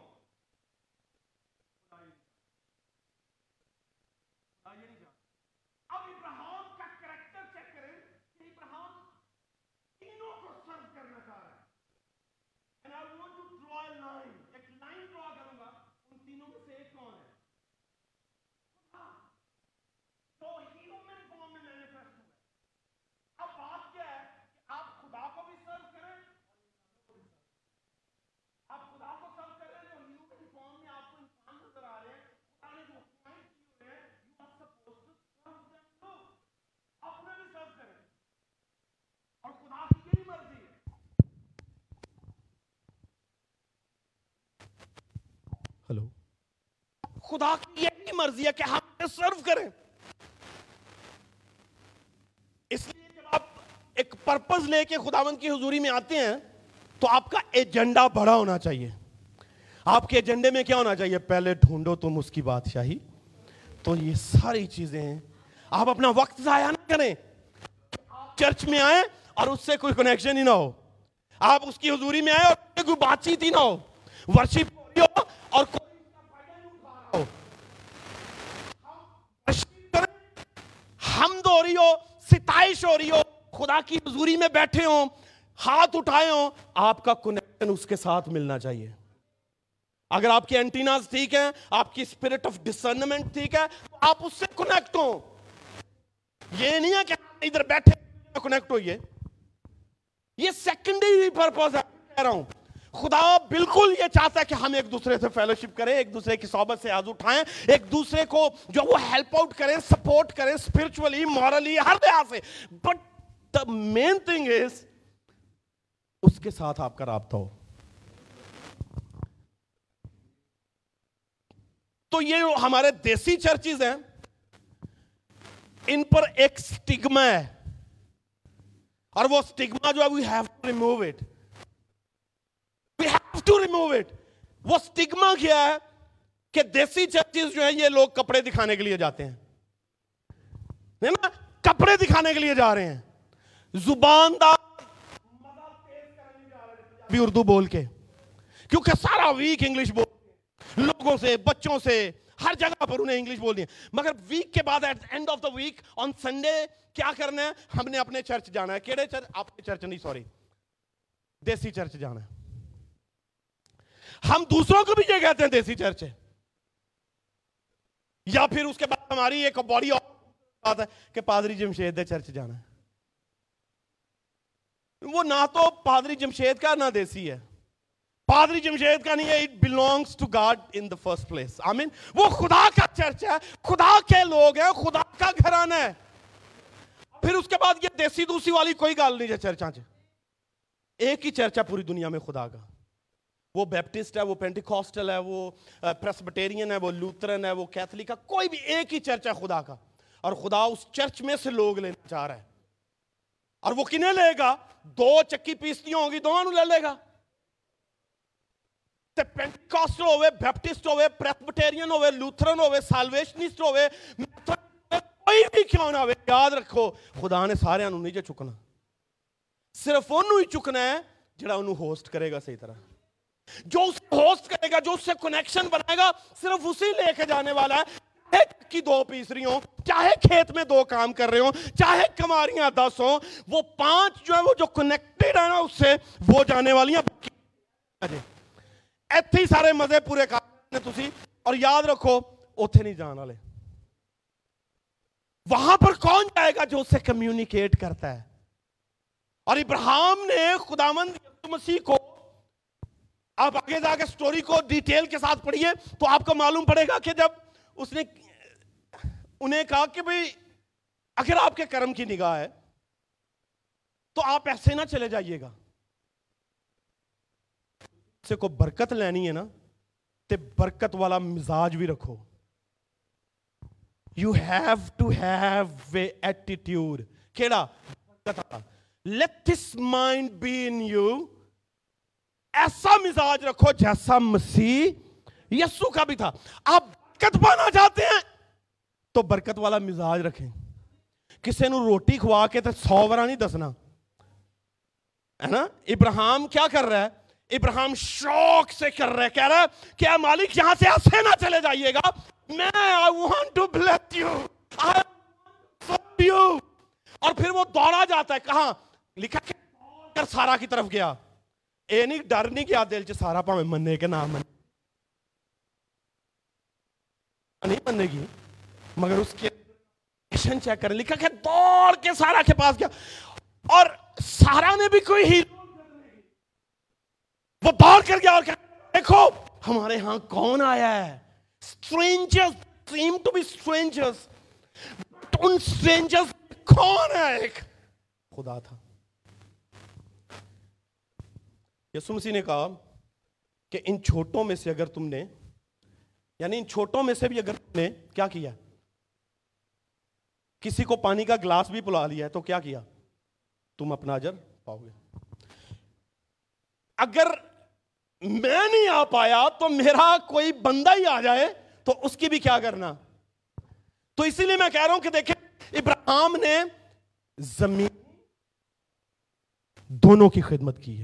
اب ابراہیم کا کریکٹر چیک کریں کہ ابراہیم تینوں کو سرو کرنا چاہ رہا ہے. And I want to draw a line. ایک لائن ڈرا کروں گا، ان تینوں میں سے ایک کون ہے؟ خدا. تو ہیومن فارم میں مینیفیسٹ ہوا ہے. اب بات کیا ہے کہ آپ خدا کو بھی سرو کریں اور انسانوں کو بھی سرو کریں. آپ خدا کو سرو کر رہے ہیں جو ہیومن فارم میں آپ کو انسان نظر آ رہے ہیں. خدا نے جو پوائنٹ کیے ہوئے ہیں، you are supposed to serve them too. آپ انہیں بھی سرو کریں اور خدا کی یہی مرضی ہے. ہلو، خدا کی یہی مرضی ہے کہ ہم انہیں سرو کریں. اس لیے جب آپ ایک پرپز لے کے خداوند کی حضوری میں آتے ہیں تو آپ کا ایجنڈا بڑا ہونا چاہیے. آپ کے ایجنڈے میں کیا ہونا چاہیے؟ پہلے ڈھونڈو تم اس کی بادشاہی. تو یہ ساری چیزیں ہیں. آپ اپنا وقت ضائع نہ کریں. چرچ میں آئیں اور اس سے کوئی کنیکشن ہی نہ ہو. آپ اس کی حضوری میں آئے اور کوئی بات چیت ہی نہ ہو. ورشپ ہو رہی ہو اور کوئی اس کا فائدہ نہیں اٹھا رہا ہو. ورشپ کریں، حمد ہو رہی ہو، ستائش ہو رہی ہو، خدا کی حضوری میں بیٹھے ہوں، ہاتھ اٹھائے ہوں، آپ کا کنیکشن اس کے ساتھ ملنا چاہیے. اگر آپ کے اینٹیناز ٹھیک ہیں، آپ کی اسپرٹ آف ڈسرنمنٹ ٹھیک ہے، تو آپ اس سے کنیکٹ ہوں. یہ نہیں ہے کہ ادھر بیٹھے کنیکٹ ہوئیے. یہ سیکنڈری پرپز ہے. کہہ رہا ہوں خدا بالکل یہ چاہتا ہے کہ ہم ایک دوسرے سے فیلوشپ کریں، ایک دوسرے کی صحبت سے ہاتھ اٹھائیں، ایک دوسرے کو جو وہ ہیلپ آؤٹ کریں، سپورٹ کریں، اسپرچولی، مورلی، ہر لحاظ سے. But the main thing is اس کے ساتھ آپ کا رابطہ ہو. تو یہ جو ہمارے دیسی چرچز ہیں ان پر ایک سٹگما ہے, اور وہ سٹگما جو ہے we have to remove it. We have to remove it. وہ سٹگما کیا ہے کہ دیسی چرچز جو ہیں یہ لوگ کپڑے دکھانے کے لیے جاتے ہیں, ہے نا, کپڑے دکھانے کے لیے جا رہے ہیں, زبان دار بھی اردو بول کے, کیونکہ سارا ویک انگلش بول لوگوں سے, بچوں سے, ہر جگہ پر انہیں انگلش بولنی ہے. مگر ویک کے بعد at end of the week on Sunday کیا کرنا ہے, ہم نے اپنے چرچ جانا ہے. کیڑے چرچ؟ آپ کے چرچ نہیں, سوری, دیسی چرچ جانا ہے. ہم دوسروں کو بھی یہ کہتے ہیں دیسی چرچ ہے. یا پھر اس کے بعد ہماری ایک بڑی بات ہے کہ پادری جمشید دے چرچ جانا ہے. وہ نہ تو پادری جمشید کا نہ دیسی ہے, پادری جمشید کا نہیں ہے, it belongs to God in the first place. آمین. وہ خدا کا چرچ ہے, خدا کے لوگ ہیں, خدا کا گھرانہ ہے. پھر اس کے بعد یہ دیسی دوسی والی کوئی گال نہیں ہے چرچاں چ. ایک ہی چرچ ہے پوری دنیا میں خدا کا, وہ بیپٹسٹ ہے, وہ پینٹیکوسٹل ہے, وہ پریسبٹیرین ہے, وہ لوترن ہے, وہ کیتھولک ہے, کوئی بھی ایک ہی چرچ ہے خدا کا, اور خدا اس چرچ میں سے لوگ لینا چاہ رہا ہے. اور وہ کنہیں لے گا؟ دو چکی پیستیاں ہوگی, دونوں لے لے گا. پینٹیکوسٹل ہوئے, بیپٹسٹ ہوئے, پریسبٹیرین ہوئے, لوترن ہوئے, سالویشنسٹ ہوئے, کوئی بھی کیوں نہ ہوئے, یاد رکھو خدا نے سارے انہوں نہیں جو چکنا, صرف انہوں ہی چکنا ہے جڑا انہوں ہوسٹ کرے گا صحیح طرح. جو اسے ہوسٹ کرے گا, جو اس سے کنیکشن بنائے گا, صرف اسی لے کے جانے والا ہے. چاہے کی دو پیس رہی ہوں, چاہے کھیت میں دو کام کر رہے ہوں, چاہے کماریاں دس ہوں, وہ پانچ جو ہے وہ جو کنیکٹڈ ہے نا اس سے, وہ جانے والی ہیں. ایتھے ہی سارے مزے پورے کرنے تسی, اور یاد رکھو اوتھے نہیں جان والے. وہاں پر کون جائے گا؟ جو اس سے کمیونیکیٹ کرتا ہے. اور ابراہیم نے خداوند یسوع مسیح کو, آپ آگے جا کے سٹوری کو ڈیٹیل کے ساتھ پڑھیے تو آپ کو معلوم پڑے گا کہ جب اس نے انہیں کہا کہ بھئی اگر آپ کے کرم کی نگاہ ہے تو آپ ایسے نہ چلے جائیے گا, سے کو برکت لینی ہے نا تے برکت والا مزاج بھی رکھو. You have to have a attitude. کیڑا؟ Let this mind be in you. ایسا مزاج رکھو جیسا مسیح یسوع کا بھی تھا. آپ برکت پانا چاہتے ہیں تو برکت والا مزاج رکھیں. کسی نو روٹی کھوا کے تو سو برا نہیں دسنا ہے نا. ابراہیم کیا کر رہا ہے؟ ابراہیم شوق سے کر رہا ہے, کہہ رہا ہے کہ اے مالک یہاں سے ایسے نہ چلے جائیے گا, میں I want to bless you, I want to serve you. اور پھر وہ دوڑا جاتا ہے, کہاں لکھا کہ دوڑ کر سارا کی طرف گیا. اے نہیں ڈر نہیں گیا دل چ سارا پاویں مننے کے نہ مننے, نہیں مننے گی, مگر اس کے ایکشن چیک کریں. لکھا کہ دوڑ کے سارا کے پاس گیا, اور سارا نے بھی کوئی ہی وہ دوڑ کر گیا اور کہا دیکھو ہمارے ہاں کون آیا ہے. strangers seem to be strangers, but in strangers کون ہے؟ ایک خدا تھا. یسوع مسیح نے کہا کہ ان چھوٹوں میں سے اگر تم نے, یعنی ان چھوٹوں میں سے بھی اگر تم نے کیا کیا, کسی کو پانی کا گلاس بھی پلا لیا ہے تو کیا کیا, تم اپنا اجر پاؤ گے. اگر میں نہیں آ پایا تو میرا کوئی بندہ ہی آ جائے تو اس کی بھی کیا کرنا. تو اسی لیے میں کہہ رہا ہوں کہ دیکھیں ابراہیم نے زمین دونوں کی خدمت کی ہے.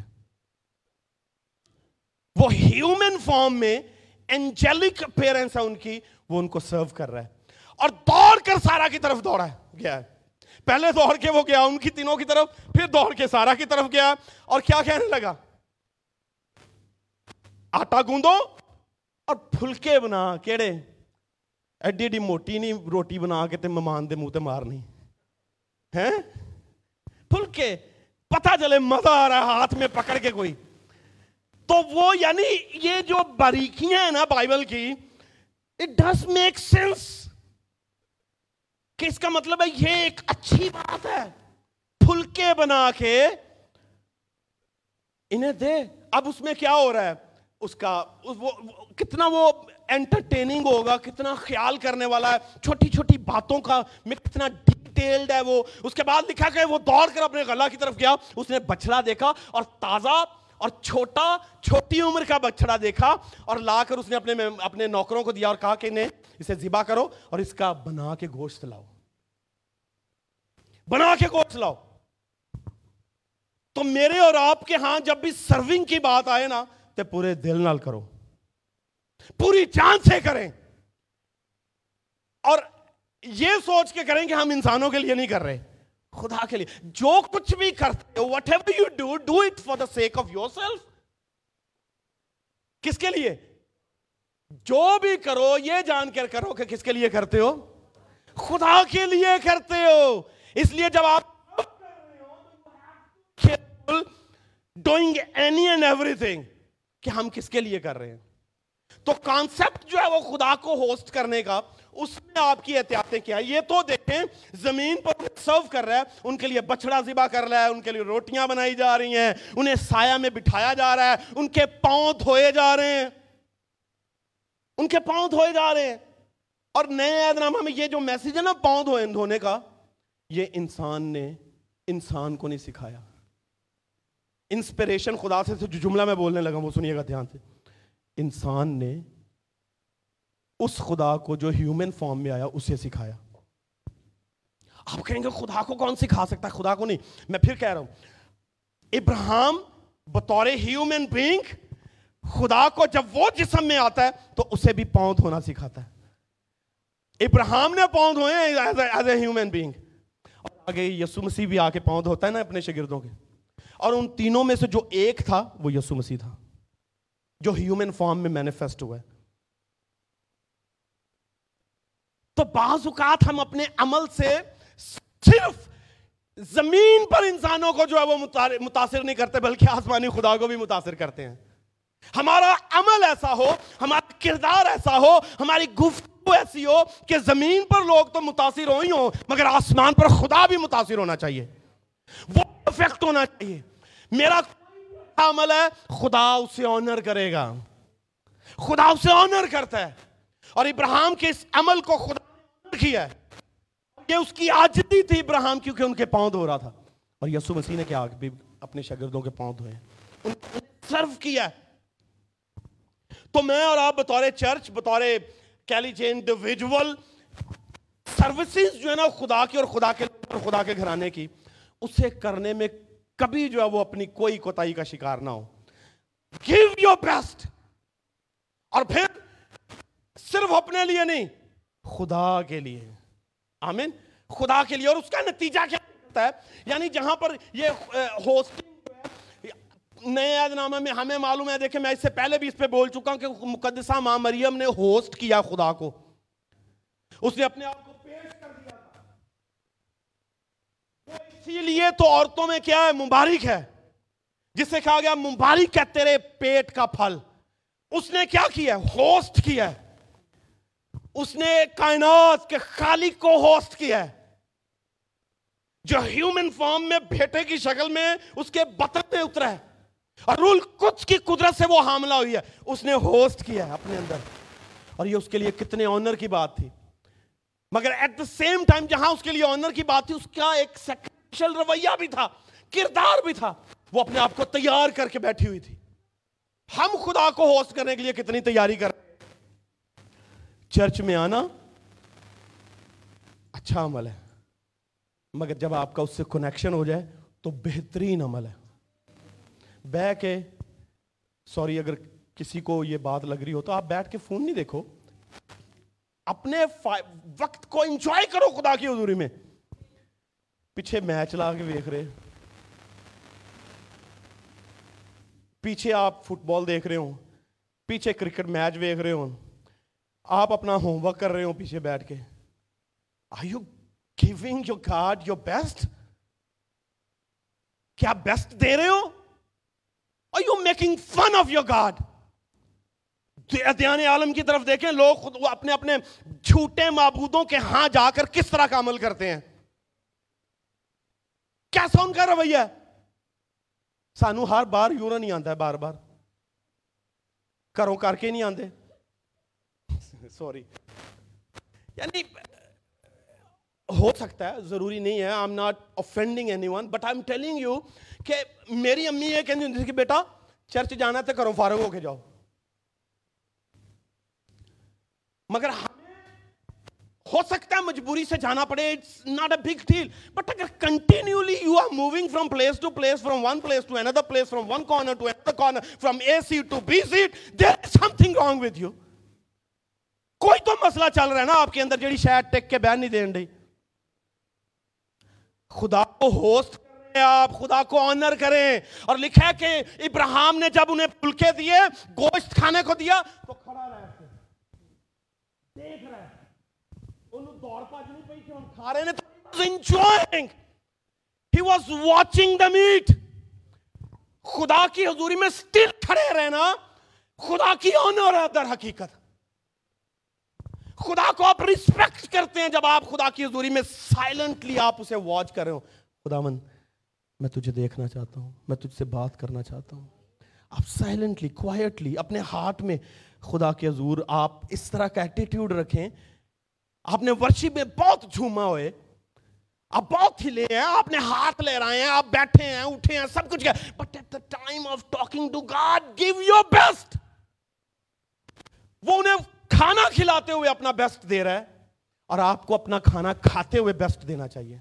وہ ہیومن فارم میں اینجلک اپیرنس ہے ان کی, وہ ان کو سرو کر رہا ہے, اور دوڑ کر سارا کی طرف دوڑا ہے گیا ہے. پہلے دوڑ کے وہ گیا ان کی تینوں کی طرف, پھر دوڑ کے سارا کی طرف گیا, اور کیا کہنے لگا, آٹا گوندو اور پھلکے بنا. کیڑے؟ ایڈی ایڈی موٹی نہیں روٹی بنا کے تے مہمان دے منہ تے مارنی ہیں, پھلکے, پتہ چلے مزہ آ رہا ہے ہاتھ میں پکڑ کے کوئی. تو وہ یعنی یہ جو باریکیاں ہیں نا بائبل کی, it does make sense کہ اس کا مطلب ہے یہ ایک اچھی بات ہے. پھلکے بنا کے انہیں دے. اب اس میں کیا ہو رہا ہے, اس کا وہ کتنا وہ انٹرٹیننگ ہوگا, کتنا خیال کرنے والا ہے, چھوٹی چھوٹی باتوں کا میں کتنا ڈیٹیلڈ ہے وہ. اس کے بعد لکھا کہ وہ دوڑ کر اپنے غلہ کی طرف گیا, اس نے بچڑا دیکھا اور تازہ اور چھوٹا چھوٹی عمر کا بچڑا دیکھا, اور لا کر اس نے اپنے اپنے نوکروں کو دیا اور کہا کہ انہیں اسے ذبح کرو اور اس کا بنا کے گوشت لاؤ, بنا کے گوشت لاؤ. تو میرے اور آپ کے ہاں جب بھی سرونگ کی بات آئے نا تو پورے دل نال کرو, پوری جان سے کریں, اور یہ سوچ کے کریں کہ ہم انسانوں کے لیے نہیں کر رہے, خدا کے لیے. جو کچھ بھی کرتے ہو, whatever you do, do it for the sake of yourself. کس کے لیے؟ جو بھی کرو یہ جان کر کرو کہ کس کے لیے کرتے ہو, خدا کے لیے کرتے ہو. اس لیے جب آپ doing any and everything کہ ہم کس کے لیے کر رہے ہیں, تو کانسیپٹ جو ہے وہ خدا کو ہوسٹ کرنے کا, اس میں آپ کی احتیاطیں کیا ہے. یہ تو دیکھیں زمین پر سرو کر رہا ہے, ان کے لیے بچڑا ذبح کر رہا ہے, ان کے لیے روٹیاں بنائی جا رہی ہیں, انہیں سایہ میں بٹھایا جا رہا ہے, ان کے پاؤں دھوئے جا رہے ہیں, ان کے پاؤں دھوئے جا رہے ہیں. اور نئے عہد نامہ میں یہ جو میسج ہے نا پاؤں دھونے کا, یہ انسان نے انسان کو نہیں سکھایا. انسپریشن خدا سے جو جملہ میں بولنے لگا وہ سنیے گا دھیان سے. انسان نے اس خدا کو جو ہیومن فارم میں آیا اسے سکھایا. آپ کہیں گے خدا کو کون سکھا سکتا ہے؟ خدا کو نہیں, میں پھر کہہ رہا ہوں, ابراہیم بطور ہیومن بینگ خدا کو جب وہ جسم میں آتا ہے تو اسے بھی پاؤں دھونا سکھاتا ہے. ابراہیم نے پاؤں دھوئے ایز اے ہیومن بینگ, اور آگے یسوع مسیح بھی آ کے پاؤں دھوتا ہے نا اپنے شاگردوں کے. اور ان تینوں میں سے جو ایک تھا وہ یسوع مسیح تھا جو ہیومن فارم میں مینیفیسٹ ہوا ہے. تو بعض اوقات ہم اپنے عمل سے صرف زمین پر انسانوں کو جو ہے وہ متاثر نہیں کرتے بلکہ آسمانی خدا کو بھی متاثر کرتے ہیں. ہمارا عمل ایسا ہو, ہمارا کردار ایسا ہو, ہماری گفتگو ایسی ہو کہ زمین پر لوگ تو متاثر ہو ہی ہوں مگر آسمان پر خدا بھی متاثر ہونا چاہیے, وہ پرفیکٹ ہونا چاہیے. میرا عمل ہے خدا اسے آنر کرے گا, خدا اسے آنر کرتا ہے. اور ابراہیم کے اس عمل کو خدا نے آنر کیا ہے. یہ اس کی عاجزی تھی ابراہیم کیونکہ ان کے پاؤں دھو رہا تھا, اور یسوع مسیح نے کیا اپنے شاگردوں کے پاؤں دھوئے, انہیں سرو کیا. تو میں اور آپ بطور چرچ, بطور کہہ لیجیے انڈیویجول سروسز جو ہے نا خدا کی اور خدا کے اور خدا کے گھرانے کی, اسے کرنے میں کبھی جو ہے وہ اپنی کوئی کوتاہی کا شکار نہ ہو. گیو یور بیسٹ, اور پھر صرف اپنے لیے نہیں, خدا کے لیے. آمین, خدا کے لیے. اور اس کا نتیجہ کیا ہوتا ہے؟ یعنی جہاں پر یہ ہوسٹنگ نئے عہد نامہ میں ہمیں معلوم ہے, دیکھیں میں اس سے پہلے بھی اس پہ بول چکا ہوں کہ مقدسہ ماں مریم نے ہوسٹ کیا خدا کو, اس نے اپنے آپ کو پیش کر دیا تھا. اسی لیے تو عورتوں میں کیا ہے؟ مبارک ہے, جس سے کہا گیا مبارک ہے تیرے پیٹ کا پھل. اس نے کیا کیا؟ ہوسٹ کیا ہے. اس نے کائنات کے خالق کو ہوسٹ کیا ہے, جو ہیومن فارم میں بیٹے کی شکل میں اس کے بطن میں اترا ہے, اور روح القدس کی قدرت سے وہ حاملہ ہوئی ہے. اس نے ہوسٹ کیا ہے اپنے اندر, اور یہ اس کے لیے کتنے آنر کی بات تھی. مگر ایٹ دا سیم ٹائم جہاں اس کے لیے آنر کی بات تھی, اس کا ایک سیکریفیشل رویہ بھی تھا, کردار بھی تھا. وہ اپنے آپ کو تیار کر کے بیٹھی ہوئی تھی. ہم خدا کو ہوسٹ کرنے کے لیے کتنی تیاری کر رہے ہیں؟ چرچ میں آنا اچھا عمل ہے, مگر جب آپ کا اس سے کنیکشن ہو جائے تو بہترین عمل ہے. بہ کے, سوری اگر کسی کو یہ بات لگ رہی ہو تو آپ بیٹھ کے فون نہیں دیکھو, اپنے وقت کو انجوائے کرو خدا کی حضوری میں. پیچھے میچ لا کے دیکھ رہے, پیچھے آپ فٹ بال دیکھ رہے ہوں, پیچھے کرکٹ میچ دیکھ رہے ہوں, آپ اپنا ہوم ورک کر رہے ہوں پیچھے بیٹھ کے. Are you giving your God your best? کیا بیسٹ دے رہے ہو؟ Are you making fun of your God? ادیان عالم کی طرف دیکھیں, لوگ خود اپنے اپنے جھوٹے معبودوں کے ہاں جا کر کس طرح کا عمل کرتے ہیں, کیسا ان کا رویہ ہے. سانو ہر بار یورو نہیں آتا ہے, بار بار گھروں کر کے نہیں آندے. سوری, یعنی ہو سکتا ہے, ضروری نہیں ہے, I am not offending anyone, but I'm telling you کہ میری امی یہ کہتی ہوتی تھی کہ بیٹا چرچ جانا ہے تو گھروں فارغ ہو کے جاؤ. مگر ہو سکتا ہے مجبوری سے جانا پڑے, it's not a big deal, but اگر continuously you are moving from place to place, from one place to another place, from one corner to another corner, from A seat to B seat, there is something wrong with you. کوئی تو مسئلہ چل رہا ہے نا آپ کے اندر جڑی شاید ٹیک کے بیان نہیں دین رہی. خدا کو ہوسٹ کریں, آپ خدا کو آنر کریں. اور لکھا ہے کہ ابراہیم نے جب انہیں پلکے دیے, گوشت کھانے کو دیا, تو کھڑا رہا, دیکھ رہا ہے, انہوں دوڑ پاج نہیں پئی کہ ہم کھا رہے ہیں, تو he was enjoying, he was watching the meat. خدا کی حضوری میں سٹل کھڑے رہنا خدا کی آنر ہے در حقیقت. خدا کو آپ ریسپیکٹ کرتے ہیں جب آپ خدا کی حضوری میں سائلنٹلی آپ اسے واچ کر رہے ہو. خداوند میں تجھے دیکھنا چاہتا ہوں, میں تجھ سے بات کرنا چاہتا ہوں. آپ سائلنٹلی کوائٹلی اپنے ہارٹ میں خدا کے حضور آپ اس طرح کا ایٹیٹیوڈ رکھیں. آپ نے ورشپ میں بہت جھوما ہوئے, آپ بہت ہلے ہیں, آپ نے ہاتھ لے رہے ہیں, آپ بیٹھے ہیں, اٹھے ہیں, سب کچھ کیا, but at the time of talking to God give your best. وہ انہیں کھانا کھلاتے ہوئے اپنا بیسٹ دے رہا ہے, اور آپ کو اپنا کھانا کھاتے ہوئے بیسٹ دینا چاہیے.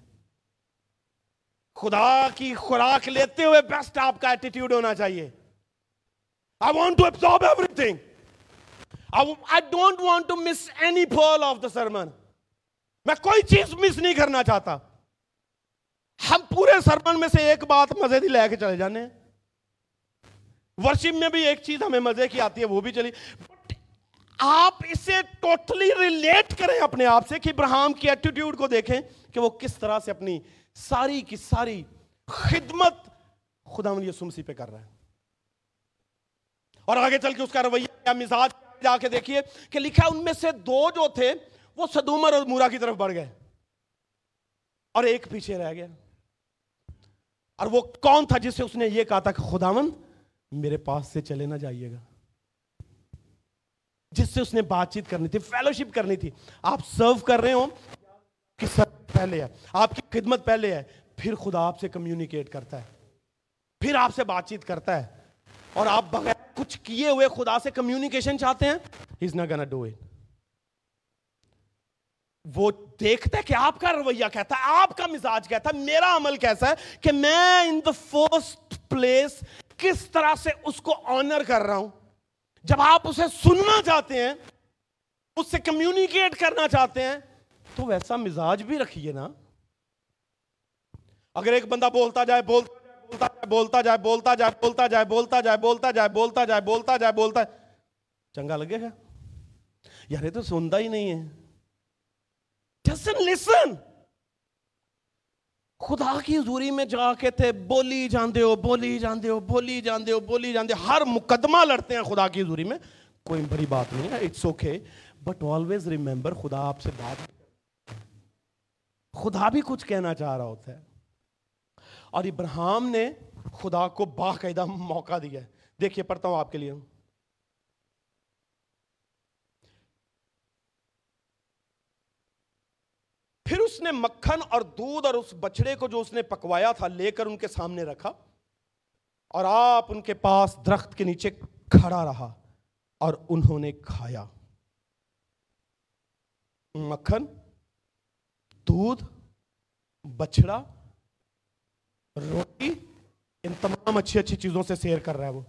خدا کی خوراک لیتے ہوئے بیسٹ آپ کا ایٹیٹیوڈ ہونا چاہیے. I want to absorb everything. I don't want to miss any pearl of the sermon. میں کوئی چیز مس نہیں کرنا چاہتا. ہم پورے سرمن میں سے ایک بات مزے دی لے کے چلے جانے ہیں. ورشپ میں بھی ایک چیز ہمیں مزے کی آتی ہے, وہ بھی چلی. آپ اسے ٹوٹلی ریلیٹ کریں اپنے آپ سے, کہ ابراہیم کی ایٹیٹیوڈ کو دیکھیں کہ وہ کس طرح سے اپنی ساری کی ساری خدمت خداوند یسوع مسیح پہ کر رہا ہے. اور آگے چل کے اس کا رویہ کیا, مزاج جا کے دیکھیے کہ لکھا ان میں سے دو جو تھے وہ سدوم اور عمورہ کی طرف بڑھ گئے, اور ایک پیچھے رہ گیا. اور وہ کون تھا جس سے اس نے یہ کہا تھا کہ خداوند میرے پاس سے چلے نہ جائیے گا, جس سے اس نے بات چیت کرنی تھی, فیلوشپ کرنی تھی. آپ سرو کر رہے ہو کہ سب پہلے ہے, آپ کی خدمت پہلے ہے, پھر خدا آپ سے کمیونیکیٹ کرتا ہے, پھر آپ سے بات چیت کرتا ہے, اور آپ بغیر کچھ کیے ہوئے خدا سے کمیونیکیشن چاہتے ہیں, he's not gonna do it. وہ دیکھتا ہے کہ آپ کا رویہ کہتا ہے, آپ کا مزاج کہتا ہے, میرا عمل کیسا ہے, کہ میں ان the first place کس طرح سے اس کو آنر کر رہا ہوں. جب آپ اسے سننا چاہتے ہیں, اس سے کمیونیکیٹ کرنا چاہتے ہیں, تو ویسا مزاج بھی رکھیے نا. اگر ایک بندہ بولتا جائے بولتا جائے بولتا جائے بولتا جائے بولتا جائے بولتا جائے بولتا جائے بولتا جائے بولتا جائے چنگا لگے گا یار, یہ تو سنتا ہی نہیں ہے. Doesn't listen. خدا کی حضوری میں جا کے تھے بولی جاندے ہو بولی جاندے ہو بولی جاندے ہو بولی جاندے ہو, ہر مقدمہ لڑتے ہیں خدا کی حضوری میں, کوئی بڑی بات نہیں ہے, it's okay, but always remember خدا آپ سے بات, خدا بھی کچھ کہنا چاہ رہا ہوتا ہے. اور ابراہیم نے خدا کو باقاعدہ موقع دیا ہے. دیکھیے پڑھتا ہوں آپ کے لیے. پھر اس نے مکھن اور دودھ اور اس بچڑے کو جو اس نے پکوایا تھا لے کر ان کے سامنے رکھا, اور آپ ان کے پاس درخت کے نیچے کھڑا رہا اور انہوں نے کھایا. مکھن, دودھ, بچڑا, روٹی, ان تمام اچھی اچھی چیزوں سے سیر کر رہا ہے وہ.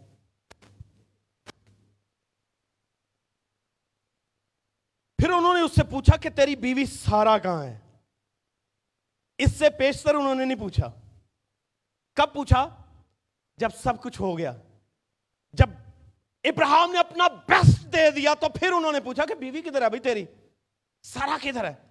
پھر انہوں نے اس سے پوچھا کہ تیری بیوی سارا کہاں ہے. اس سے پیشتر انہوں نے نہیں پوچھا. کب پوچھا؟ جب سب کچھ ہو گیا, جب ابراہیم نے اپنا بیسٹ دے دیا, تو پھر انہوں نے پوچھا کہ بیوی کدھر ہے بھائی تیری, سارا کدھر ہے.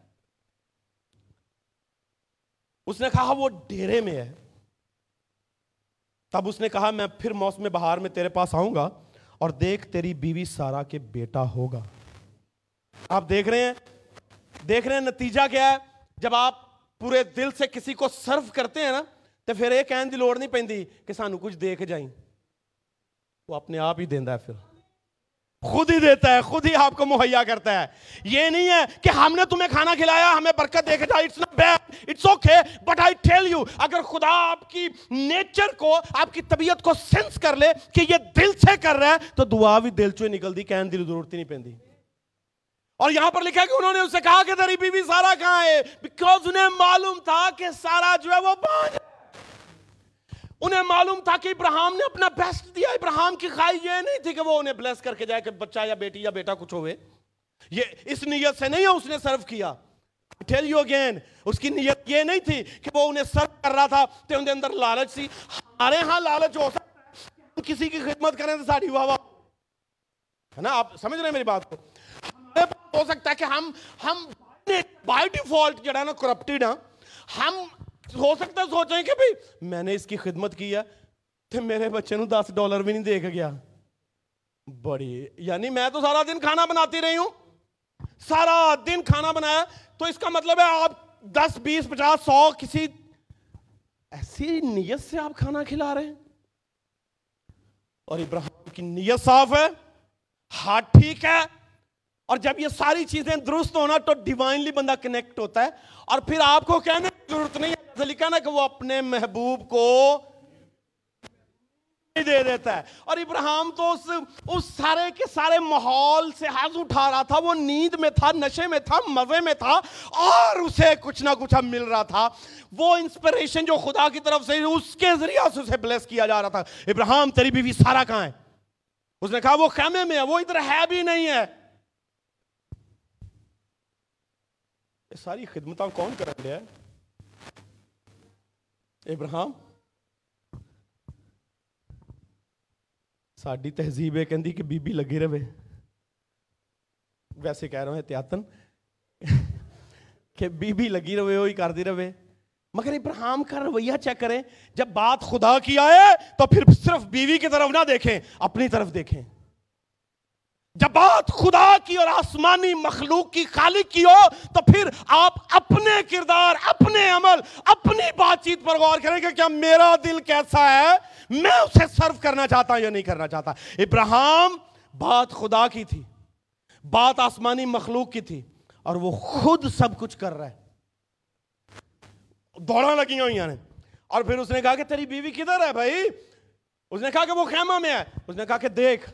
اس نے کہا وہ ڈیرے میں ہے. تب اس نے کہا میں پھر موسم بہار میں تیرے پاس آؤں گا اور دیکھ تیری بیوی سارا کے بیٹا ہوگا. آپ دیکھ رہے ہیں دیکھ رہے ہیں نتیجہ کیا ہے. جب آپ پورے دل سے کسی کو سرو کرتے ہیں نا, تو پھر یہ کہنے دی لوڑ نہیں پیندی کہ سانو کچھ دے کے جائیں, وہ اپنے آپ ہی دیندا ہے. پھر خود ہی دیتا ہے, خود ہی آپ کو مہیا کرتا ہے. یہ نہیں ہے کہ ہم نے تمہیں کھانا کھلایا ہمیں برکت دے کے جائے. It's not bad, it's okay, but I tell you, اگر خدا آپ کی نیچر کو, آپ کی طبیعت کو سینس کر لے کہ یہ دل سے کر رہا ہے, تو دعا بھی دل چوں نکل دی, کہن دی ضرورت ہی نہیں پیندی. اور یہاں پر لکھا ہے کہ انہوں نے اسے کہا کہ تیری بیوی سارا کہاں ہے, بیکاز انہیں معلوم تھا کہ سارا جو ہے وہ بانجھ. انہیں معلوم تھا کہ ابراہیم نے اپنا بیسٹ دیا. ابراہیم کی خواہش یہ نہیں تھی کہ وہ انہیں بلیس کر کے جائے کہ بچہ یا بیٹی یا بیٹا کچھ ہوئے. یہ اس نیت سے نہیں ہے اس نے سرو کیا. ٹیل یو اگین, اس کی نیت یہ نہیں تھی کہ وہ انہیں سرو کر رہا تھا تو ان کے اندر لالچ سی. ہمارے ہاں لالچ ہو سکتا ہے ہم کسی کی خدمت کریں تو ساڑھی واہ واہ ہے نا, آپ سمجھ رہے ہیں میری بات کو. ہمارے پاس ہو سکتا ہے کہ ہم ہم بائی ڈیفالٹ جو ہے نا کرپٹڈ ہیں. ہم ہو سکتا ہے سوچیں کہ بھئی میں نے اس کی خدمت کی ہے تو میرے بچے نو دس ڈالر بھی نہیں دے کے گیا. بڑی یعنی میں تو سارا دن کھانا بناتی رہی ہوں, سارا دن کھانا بنایا, تو اس کا مطلب ہے آپ دس بیس پچاس سو کسی ایسی نیت سے آپ کھانا کھلا رہے ہیں. اور ابراہیم کی نیت صاف ہے, ہاتھ ٹھیک ہے, اور جب یہ ساری چیزیں درست ہونا تو ڈیوائنلی بندہ کنیکٹ ہوتا ہے. اور پھر آپ کو کہنے کی ضرورت نہیں ہے, لکھا نا کہ وہ اپنے محبوب کو دے دیتا ہے. اور ابراہیم تو اس اس سارے کے سارے ماحول سے حظ اٹھا رہا تھا, وہ نیند میں تھا, نشے میں تھا, مزے میں تھا, اور اسے کچھ نہ کچھ اب مل رہا تھا. وہ انسپریشن جو خدا کی طرف سے اس کے ذریعہ سے اسے بلیس کیا جا رہا تھا. ابراہیم تیری بیوی سارا کہاں ہے؟ اس نے کہا وہ خیمے میں ہے, وہ ادھر ہے بھی نہیں ہے. یہ ساری خدمتاں کون کر رہا ہے؟ ابراہیم. ساڈی تہذیب ہے کہندی کہ بی بی لگی رہے, ویسے کہہ رہا ہوں احتیاطاً کہ بی بی لگی رہے, وہی کردی رہے. مگر ابراہیم کا رویہ چیک کریں, جب بات خدا کی آئے تو پھر صرف بیوی کی طرف نہ دیکھیں, اپنی طرف دیکھیں. جب بات خدا کی اور آسمانی مخلوق کی خالق کی ہو تو پھر آپ اپنے کردار, اپنے عمل, اپنی بات چیت پر غور کریں کہ کیا میرا دل کیسا ہے, میں اسے سرو کرنا چاہتا ہوں یا نہیں کرنا چاہتا. ابراہیم بات خدا کی تھی, بات آسمانی مخلوق کی تھی, اور وہ خود سب کچھ کر رہا ہے. دوڑاں لگی ہوئی ہیں. اور پھر اس نے کہا کہ تیری بیوی کدھر ہے بھائی؟ اس نے کہا کہ وہ خیمہ میں ہے. اس نے کہا کہ دیکھ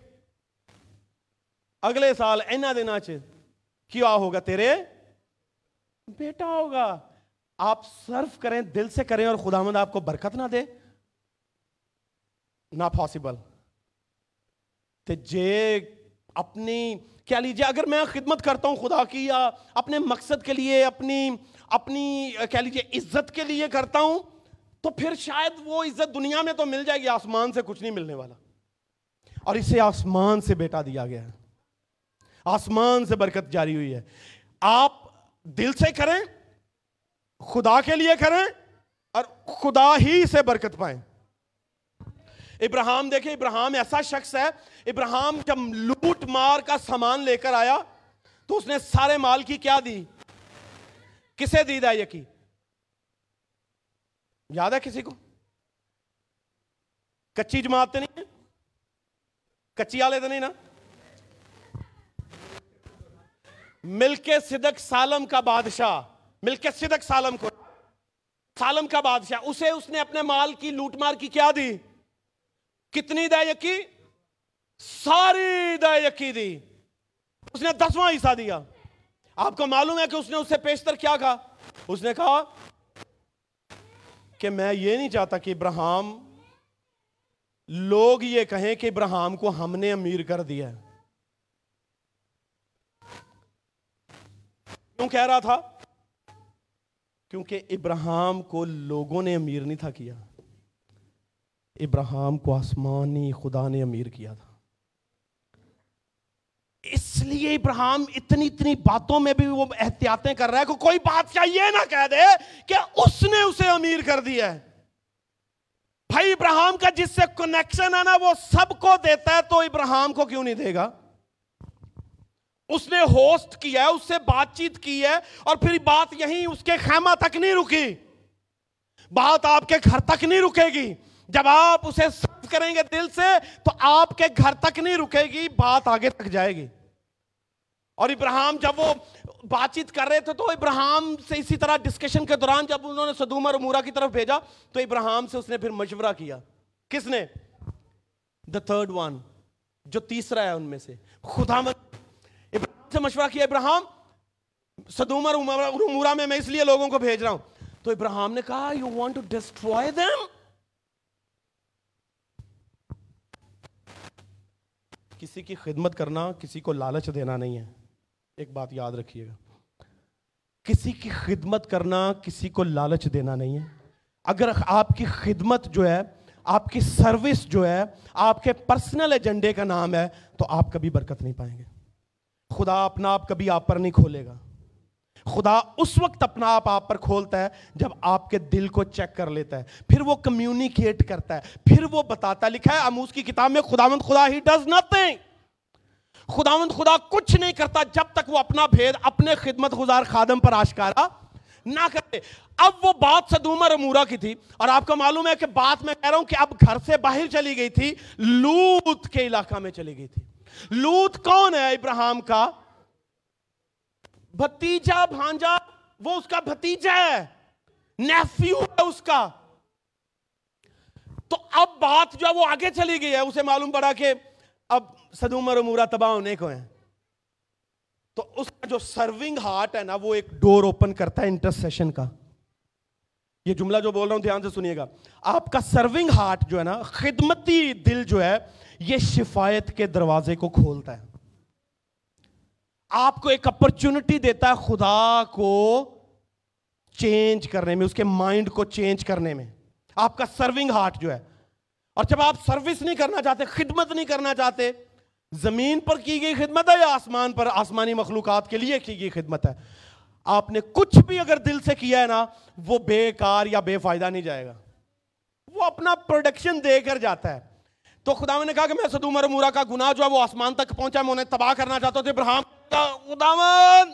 اگلے سال اینا دن آچے کیا ہوگا, تیرے بیٹا ہوگا. آپ صرف کریں, دل سے کریں, اور خداوند آپ کو برکت نہ دے, نہ پاسبل. تے جے اپنی کیا لیجیے, اگر میں خدمت کرتا ہوں خدا کی یا اپنے مقصد کے لیے, اپنی اپنی کیا لیجیے عزت کے لیے کرتا ہوں, تو پھر شاید وہ عزت دنیا میں تو مل جائے گی, آسمان سے کچھ نہیں ملنے والا. اور اسے آسمان سے بیٹا دیا گیا ہے, آسمان سے برکت جاری ہوئی ہے. آپ دل سے کریں, خدا کے لیے کریں, اور خدا ہی سے برکت پائیں. ابراہیم دیکھیں, ابراہیم ایسا شخص ہے, ابراہیم جب لوٹ مار کا سامان لے کر آیا تو اس نے سارے مال کی کیا دی؟ کسے دی دا یہ کی؟ یاد ہے کسی کو؟ کچی جماعت تو نہیں ہے, کچی والے تو نہیں نا. ملک صدق سالم کا بادشاہ, ملک صدق سالم کو, سالم کا بادشاہ, اسے اس نے اپنے مال کی لوٹ مار کی کیا دی؟ کتنی دے یکی؟ ساری دے یکی دی. اس نے دسواں حصہ دیا. آپ کو معلوم ہے کہ اس نے اسے پیشتر کیا کہا؟ اس نے کہا کہ میں یہ نہیں چاہتا کہ ابراہیم, لوگ یہ کہیں کہ ابراہیم کو ہم نے امیر کر دیا ہے. کیوں کہہ رہا تھا؟ کیونکہ ابراہیم کو لوگوں نے امیر نہیں تھا کیا, ابراہیم کو آسمانی خدا نے امیر کیا تھا. اس لیے ابراہیم اتنی اتنی باتوں میں بھی وہ احتیاطیں کر رہا ہے کہ کوئی بادشاہ یہ نہ کہہ دے کہ اس نے اسے امیر کر دیا ہے. بھائی ابراہیم کا جس سے کنیکشن ہے نا وہ سب کو دیتا ہے, تو ابراہیم کو کیوں نہیں دے گا؟ اس نے ہوسٹ کیا ہے, اس سے بات چیت کی ہے, اور پھر بات یہیں اس کے خیمہ تک نہیں رکی, بات آپ کے گھر تک نہیں رکے گی. جب آپ اسے سرو بات کریں گے دل سے تو آپ کے گھر تک نہیں رکے گی، بات آگے تک جائے گی. اور ابراہیم جب وہ بات چیت کر رہے تھے تو ابراہیم سے اسی طرح ڈسکشن کے دوران جب انہوں نے سدوم اور عمورہ کی طرف بھیجا تو ابراہیم سے اس نے پھر مشورہ کیا. کس نے؟ the third one، جو تیسرا ہے ان میں سے، خدا ابراہیم سے مشورہ کیا. ابراہیم سدوم اور عمورہ میں میں اس لیے لوگوں کو بھیج رہا ہوں. تو ابراہیم نے کہا you want to destroy them؟ کسی کی خدمت کرنا کسی کو لالچ دینا نہیں ہے. ایک بات یاد رکھیے گا، کسی کی خدمت کرنا کسی کو لالچ دینا نہیں ہے. اگر آپ کی خدمت جو ہے، آپ کی سروس جو ہے آپ کے پرسنل ایجنڈے کا نام ہے تو آپ کبھی برکت نہیں پائیں گے. خدا اپنا آپ کبھی آپ پر نہیں کھولے گا. خدا اس وقت اپنا آپ آپ پر کھولتا ہے جب آپ کے دل کو چیک کر لیتا ہے، پھر وہ کمیونیکیٹ کرتا ہے، پھر وہ بتاتا ہے. لکھا ہے آموز کی کتاب میں خداوند خدا ہی ڈز نتھنگ، خداوند خدا کچھ نہیں کرتا جب تک وہ اپنا بھید اپنے خدمت گزار خادم پر آشکارا نہ کرتے. اب وہ بات سدوم اور عمورہ کی تھی، اور آپ کو معلوم ہے کہ بات میں کہہ رہا ہوں کہ اب گھر سے باہر چلی گئی تھی، لوط کے علاقہ میں چلی گئی تھی. لوط کون ہے؟ ابراہیم کا بھتیجا، بھانجا، وہ اس کا بھتیجا ہے، نیفیو ہے اس کا. تو اب بات جو ہے وہ آگے چلی گئی ہے. اسے معلوم پڑا کہ اب سدوم اور عمورہ تباہ ہونے کو ہیں. تو اس کا جو سرونگ ہارٹ ہے نا، وہ ایک ڈور اوپن کرتا ہے انٹرسیشن کا. یہ جملہ جو بول رہا ہوں دھیان سے سنیے گا. آپ کا سرونگ ہارٹ جو ہے نا، خدمتی دل جو ہے، یہ شفایت کے دروازے کو کھولتا ہے. آپ کو ایک اپرچونٹی دیتا ہے خدا کو چینج کرنے میں، اس کے مائنڈ کو چینج کرنے میں. آپ کا سرونگ ہارٹ جو ہے. اور جب آپ سروس نہیں کرنا چاہتے، خدمت نہیں کرنا چاہتے، زمین پر کی گئی خدمت ہے یا آسمان پر آسمانی مخلوقات کے لیے کی گئی خدمت ہے، آپ نے کچھ بھی اگر دل سے کیا ہے نا، وہ بیکار یا بے فائدہ نہیں جائے گا، وہ اپنا پروڈکشن دے کر جاتا ہے. تو خداوند نے کہا کہ میں سدوم اور عمورہ کا گناہ جو ہے وہ آسمان تک پہنچا، میں انہیں تباہ کرنا چاہتا ہوں. تو ابراہیم خداوند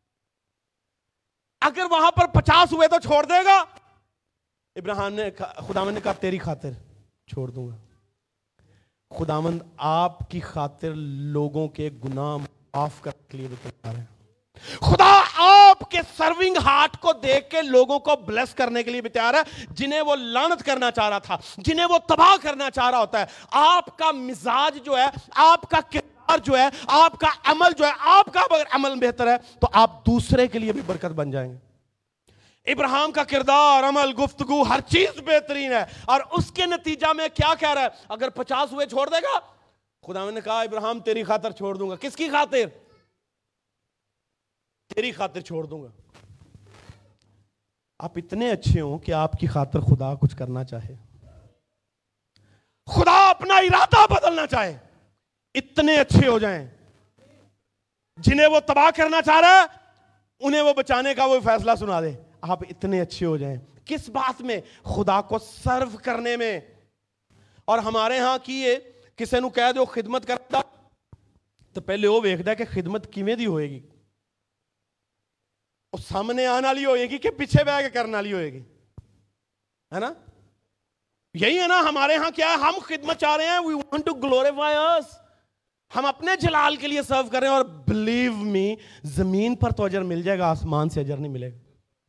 اگر وہاں پر پچاس ہوئے تو چھوڑ دے گا؟ ابراہیم نے خداوند نے کہا تیری خاطر چھوڑ دوں گا. خداوند آپ کی خاطر لوگوں کے گناہ معاف کرنے کے لیے بھی تیار ہے. خدا آپ کے سرونگ ہارٹ کو دیکھ کے لوگوں کو بلیس کرنے کے لیے بھی تیار ہے. جنہیں وہ لعنت کرنا چاہ رہا تھا، جنہیں وہ تباہ کرنا چاہ رہا ہوتا ہے، آپ کا مزاج جو ہے، آپ کا کردار جو ہے، آپ کا عمل جو ہے، آپ کا اگر عمل بہتر ہے تو آپ دوسرے کے لیے بھی برکت بن جائیں گے. ابراہیم کا کردار، عمل، گفتگو، ہر چیز بہترین ہے. اور اس کے نتیجہ میں کیا کہہ رہا ہے؟ اگر پچاس ہوئے چھوڑ دے گا؟ خداوند نے کہا ابراہیم تیری خاطر چھوڑ دوں گا. کس کی خاطر؟ تیری خاطر چھوڑ دوں گا. آپ اتنے اچھے ہوں کہ آپ کی خاطر خدا کچھ کرنا چاہے، خدا اپنا ارادہ بدلنا چاہے. اتنے اچھے ہو جائیں، جنہیں وہ تباہ کرنا چاہ رہا ہے انہیں وہ بچانے کا وہ فیصلہ سنا دے. آپ اتنے اچھے ہو جائیں. کس بات میں؟ خدا کو سرو کرنے میں. اور ہمارے ہاں کی یہ کسی نو کہہ دو خدمت کرتا تو پہلے وہ ویکھدا کہ خدمت کیویں دی ہوئے گی. وہ سامنے آنے والی ہوئے گی کہ پیچھے بیٹھ کے کرنے والی ہوئے گی، ہے نا؟ یہی ہے نا ہمارے ہاں. کیا ہے؟ ہم خدمت چاہ رہے ہیں. we want to glorify us. ہم اپنے جلال کے لیے سرو کر رہے ہیں. اور بلیو می، زمین پر تو اجر مل جائے گا، آسمان سے اجر نہیں ملے گا.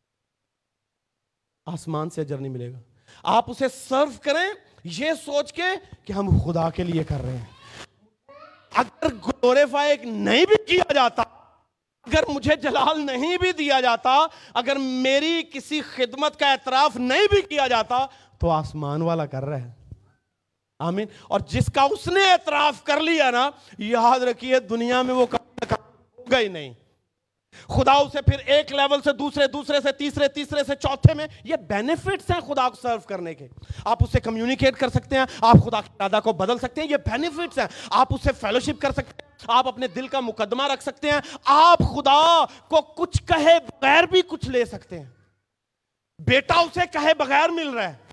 آسمان سے اجر نہیں ملے گا. آپ اسے سرو کریں یہ سوچ کے کہ ہم خدا کے لیے کر رہے ہیں. اگر گلوریفائی نہیں بھی کیا جاتا، اگر مجھے جلال نہیں بھی دیا جاتا، اگر میری کسی خدمت کا اعتراف نہیں بھی کیا جاتا، تو آسمان والا کر رہا ہے. آمین. اور جس کا اس نے اعتراف کر لیا نا، یاد رکھیے دنیا میں وہ کبھی ہوگا ہی نہیں. خدا اسے پھر ایک لیول سے دوسرے، دوسرے سے تیسرے، تیسرے سے چوتھے میں. یہ بینیفٹس ہیں خدا کو سرو کرنے کے. آپ اسے کمیونیکیٹ کر سکتے ہیں، آپ خدا کے ارادہ کو بدل سکتے ہیں. یہ بینیفٹس ہیں. آپ اسے فیلوشپ کر سکتے ہیں، آپ اپنے دل کا مقدمہ رکھ سکتے ہیں، آپ خدا کو کچھ کہے بغیر بھی کچھ لے سکتے ہیں. بیٹا اسے کہے بغیر مل رہا ہے.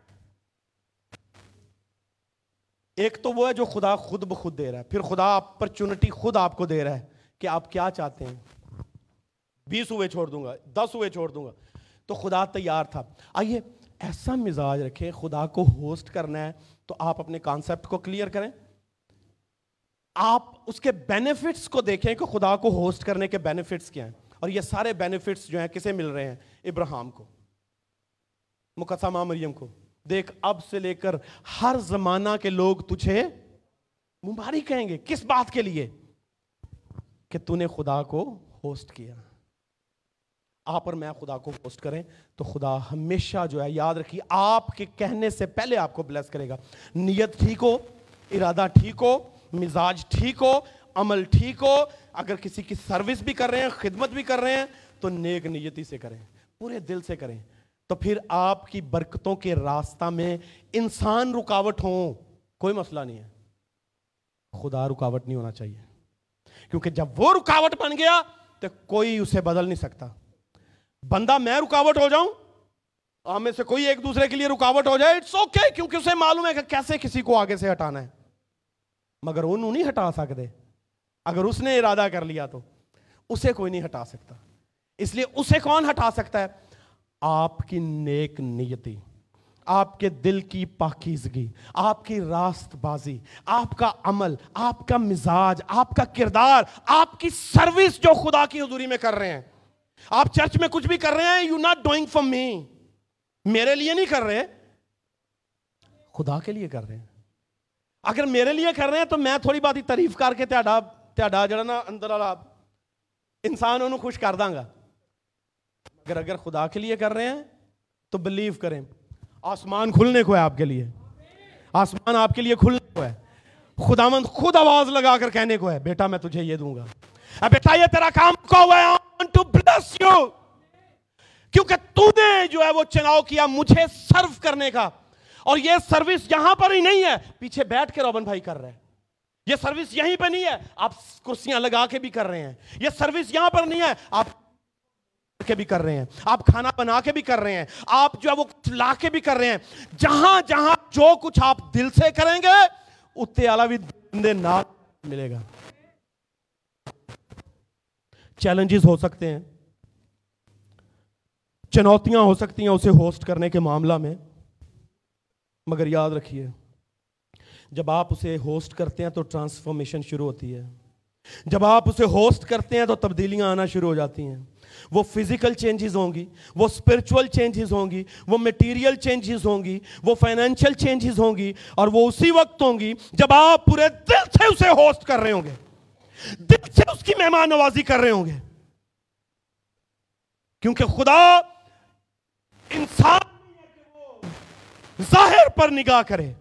ایک تو وہ ہے جو خدا خود بخود دے رہا ہے، پھر خدا اپرچونٹی خود آپ کو دے رہا ہے کہ آپ کیا چاہتے ہیں. بیس ہوئے چھوڑ دوں گا، دس ہوئے چھوڑ دوں گا. تو خدا تیار تھا. آئیے ایسا مزاج رکھیں، خدا کو ہوسٹ کرنا ہے تو آپ اپنے کانسیپٹ کو کلیئر کریں, آپ اس کے بینیفٹس کو دیکھیں کہ خدا کو ہوسٹ کرنے کے بینیفٹس کیا ہیں. اور یہ سارے بینیفٹس جو ہیں کسے مل رہے ہیں؟ ابراہیم کو, مقدسہ مریم کو. دیکھ اب سے لے کر ہر زمانہ کے لوگ تجھے مبارک کہیں گے. کس بات کے لیے؟ کہ تو نے خدا کو ہوسٹ کیا. آپ اور میں خدا کو ہوسٹ کریں تو خدا ہمیشہ جو ہے, یاد رکھیے, آپ کے کہنے سے پہلے آپ کو بلیس کرے گا. نیت ٹھیک ہو, ارادہ ٹھیک ہو, مزاج ٹھیک ہو, عمل ٹھیک ہو. اگر کسی کی سروس بھی کر رہے ہیں, خدمت بھی کر رہے ہیں, تو نیک نیتی سے کریں, پورے دل سے کریں. تو پھر آپ کی برکتوں کے راستہ میں انسان رکاوٹ ہوں, کوئی مسئلہ نہیں ہے, خدا رکاوٹ نہیں ہونا چاہیے. کیونکہ جب وہ رکاوٹ بن گیا تو کوئی اسے بدل نہیں سکتا. بندہ میں رکاوٹ ہو جاؤں, ہم میں سے کوئی ایک دوسرے کے لیے رکاوٹ ہو جائے, اٹس اوکے, کیونکہ اسے معلوم ہے کہ کیسے کسی کو آگے سے ہٹانا ہے. مگر انہوں نہیں ہٹا سکتے. اگر اس نے ارادہ کر لیا تو اسے کوئی نہیں ہٹا سکتا. اس لیے اسے کون ہٹا سکتا ہے؟ آپ کی نیک نیتی, آپ کے دل کی پاکیزگی, آپ کی راست بازی, آپ کا عمل, آپ کا مزاج, آپ کا کردار, آپ کی سروس جو خدا کی حضوری میں کر رہے ہیں. آپ چرچ میں کچھ بھی کر رہے ہیں, you not doing for me, میرے لیے نہیں کر رہے, خدا کے لیے کر رہے ہیں. اگر میرے لیے کر رہے ہیں تو میں تھوڑی بات ہی تعریف کر کے تہاڈا تہاڈا جڑا نا اندر والا انسان انہوں خوش کر داں گا. اگر اگر خدا کے لیے کر رہے ہیں تو بلیو کریں, آسمان کھلنے کو ہے آپ کے لیے, آسمان آپ کے لیے کھلنے کو ہے. خداوند خود آواز لگا کر کہنے کو ہے, بیٹا میں تجھے یہ دوں گا, اب بیٹا یہ تیرا کام کو ہوا ہے, I want to bless you, کیونکہ تو نے جو ہے وہ چناؤ کیا مجھے سرو کرنے کا. اور یہ سروس یہاں پر ہی نہیں ہے, پیچھے بیٹھ کے روبن بھائی کر رہے ہیں. یہ سروس یہیں پہ نہیں ہے, آپ کرسیاں لگا کے بھی کر رہے ہیں. یہ سروس یہاں پر نہیں ہے, آپ کے بھی کر رہے ہیں, آپ کھانا بنا کے بھی کر رہے ہیں, آپ جو ہے وہ لا کے بھی کر رہے ہیں. جہاں جہاں جو کچھ آپ دل سے کریں گے اتے علاوہ دے نال ملے گا. چیلنجز ہو سکتے ہیں, چنوتیاں ہو سکتی ہیں اسے ہوسٹ کرنے کے معاملہ میں, مگر یاد رکھیے جب آپ اسے ہوسٹ کرتے ہیں تو ٹرانسفارمیشن شروع ہوتی ہے. جب آپ اسے ہوسٹ کرتے ہیں تو تبدیلیاں آنا شروع ہو جاتی ہیں. وہ فزیکل چینجز ہوں گی, وہ اسپرچول چینجز ہوں گی, وہ میٹیریل چینجز ہوں گی, وہ فائنینشیل چینجز ہوں گی, اور وہ اسی وقت ہوں گی جب آپ پورے دل سے اسے ہوسٹ کر رہے ہوں گے, دل سے اس کی مہمان نوازی کر رہے ہوں گے. کیونکہ خدا انسان ظاہر پر نگاہ کرے.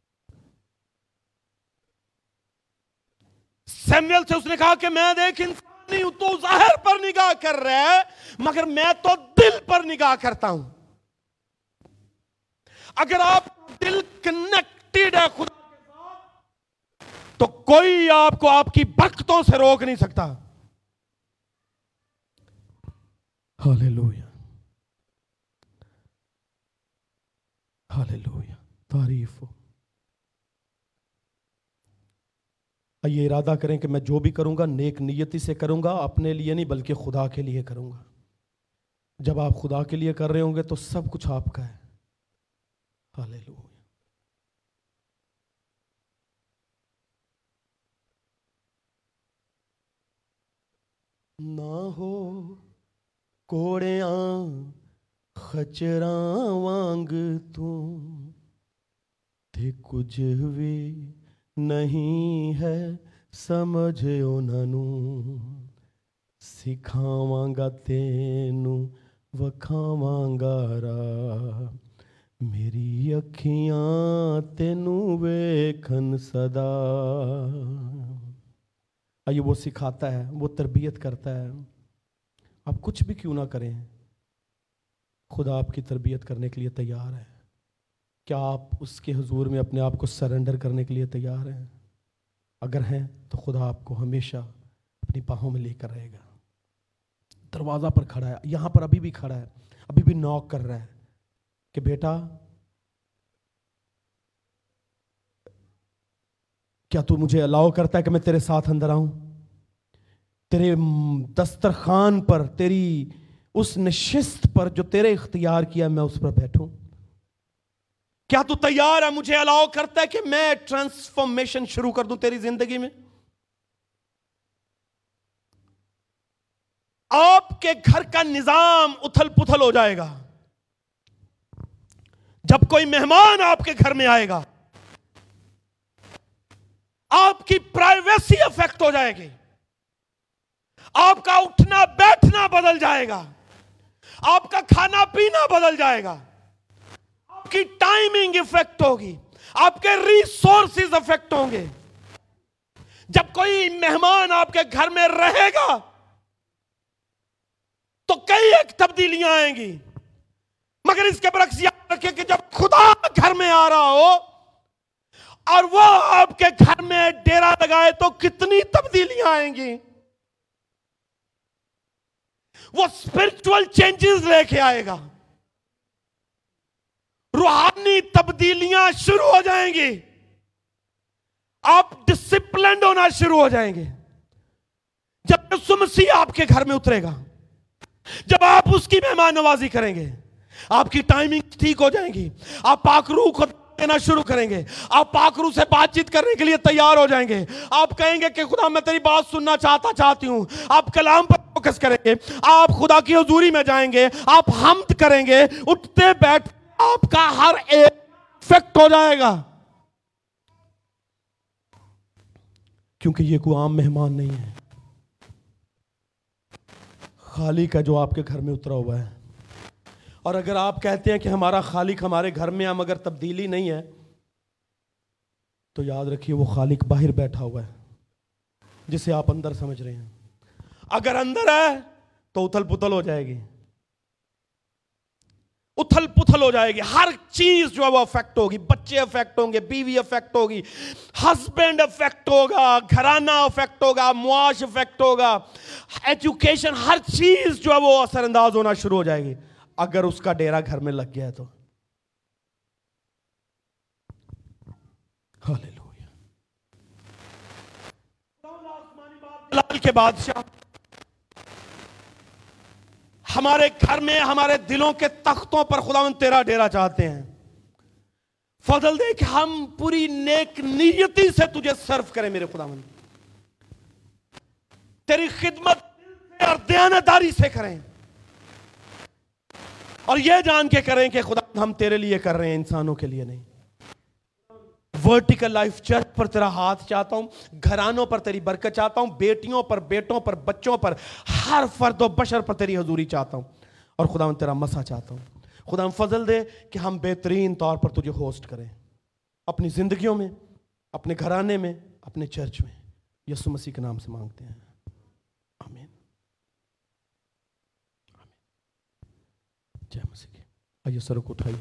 سیمویل سے اس نے کہا کہ میں دیکھ انسان نہیں ہوں, تو ظاہر پر نگاہ کر رہا ہے, مگر میں تو دل پر نگاہ کرتا ہوں. اگر آپ دل کنیکٹڈ ہے خدا کے ساتھ تو کوئی آپ کو آپ کی برکتوں سے روک نہیں سکتا. ہاللیلویا, ہاللیلویا, تعریف ہو. یہ ارادہ کریں کہ میں جو بھی کروں گا نیک نیتی سے کروں گا, اپنے لیے نہیں بلکہ خدا کے لیے کروں گا. جب آپ خدا کے لیے کر رہے ہوں گے تو سب کچھ آپ کا ہے. ہاللیلویا. نہ ہو کوڑیاں خچراں وانگ تو تے کچھ بھی نہیں ہے سمجھ انہاں نوں, سکھاواں گا تینوں وکھاواں گا راہ, میری اکھیاں تینوں ویکھن صدا. آئیے وہ سکھاتا ہے, وہ تربیت کرتا ہے. آپ کچھ بھی کیوں نہ کریں, خدا آپ کی تربیت کرنے کے لیے تیار ہے. کیا آپ اس کے حضور میں اپنے آپ کو سرنڈر کرنے کے لیے تیار ہیں؟ اگر ہیں تو خدا آپ کو ہمیشہ اپنی باہوں میں لے کر رہے گا. دروازہ پر کھڑا ہے, یہاں پر ابھی بھی کھڑا ہے, ابھی بھی نوک کر رہا ہے کہ بیٹا کیا تو مجھے الاؤ کرتا ہے کہ میں تیرے ساتھ اندر آؤں, تیرے دسترخوان پر, تیری اس نشست پر جو تیرے اختیار کیا میں اس پر بیٹھوں. کیا تو تیار ہے؟ مجھے الاؤ کرتا ہے کہ میں ٹرانسفارمیشن شروع کر دوں تیری زندگی میں؟ آپ کے گھر کا نظام اتھل پتھل ہو جائے گا جب کوئی مہمان آپ کے گھر میں آئے گا. آپ کی پرائیویسی افیکٹ ہو جائے گی. آپ کا اٹھنا بیٹھنا بدل جائے گا. آپ کا کھانا پینا بدل جائے گا. آپ کی ٹائمنگ افیکٹ ہوگی. آپ کے ریسورسز افیکٹ ہوں گے. جب کوئی مہمان آپ کے گھر میں رہے گا تو کئی ایک تبدیلیاں آئیں گی. مگر اس کے برعکس یاد رکھیں کہ جب خدا گھر میں آ رہا ہو اور وہ آپ کے گھر میں ڈیرا لگائے تو کتنی تبدیلیاں آئیں گی. وہ اسپرچول چینجز لے کے آئے گا. روحانی تبدیلیاں شروع ہو جائیں گی. آپ ڈسپلنڈ ہونا شروع ہو جائیں گے. جب یسوع مسیح آپ کے گھر میں اترے گا, جب آپ اس کی مہمان نوازی کریں گے, آپ کی ٹائمنگ ٹھیک ہو جائیں گی. آپ پاک روح کو دینا شروع کریں گے. آپ پاک روح سے بات چیت کرنے کے لیے تیار ہو جائیں گے. آپ کہیں گے کہ خدا میں تیری بات سننا چاہتا چاہتی ہوں. آپ کلام پر فوکس کریں گے. آپ خدا کی حضوری میں جائیں گے. آپ حمد کریں گے. اٹھتے بیٹھ آپ کا ہر ایک افیکٹ ہو جائے گا. کیونکہ یہ کوئی عام مہمان نہیں ہے, خالق ہے جو آپ کے گھر میں اترا ہوا ہے. اور اگر آپ کہتے ہیں کہ ہمارا خالق ہمارے گھر میں ہے مگر تبدیلی نہیں ہے, تو یاد رکھیے وہ خالق باہر بیٹھا ہوا ہے جسے آپ اندر سمجھ رہے ہیں. اگر اندر ہے تو اتھل پتھل ہو جائے گی. اتھل پتھل ہو جائے گی. ہر چیز جو ہے وہ افیکٹ ہوگی. بچے افیکٹ ہوں گے, بیوی افیکٹ ہوگی, ہسبینڈ افیکٹ ہوگا, گھرانہ افیکٹ ہوگا, معاش افیکٹ ہوگا, ایجوکیشن, ہر چیز جو ہے وہ اثر انداز ہونا شروع ہو جائے گی اگر اس کا ڈیرا گھر میں لگ گیا ہے تو. ہاللویا. جلال کے بادشاہ ہمارے گھر میں ہمارے دلوں کے تختوں پر خداوند تیرا ڈیرا چاہتے ہیں. فضل دے کہ ہم پوری نیک نیتی سے تجھے سرو کریں میرے خداوند. تیری خدمت اور دیانتداری سے کریں, اور یہ جان کے کریں کہ خدا ہم تیرے لیے کر رہے ہیں, انسانوں کے لیے نہیں. ورٹیکل لائف چرچ پر تیرا ہاتھ چاہتا ہوں. گھرانوں پر تیری برکت چاہتا ہوں. بیٹیوں پر, بیٹوں پر, بچوں پر, ہر فرد و بشر پر تیری حضوری چاہتا ہوں. اور خدا تیرا مسا چاہتا ہوں. خدا فضل دے کہ ہم بہترین طور پر تجھے ہوسٹ کریں اپنی زندگیوں میں, اپنے گھرانے میں, اپنے چرچ میں. یسوع مسیح کے نام سے مانگتے ہیں, آمین. جے مسیح. آئیے سر کو اٹھائیے.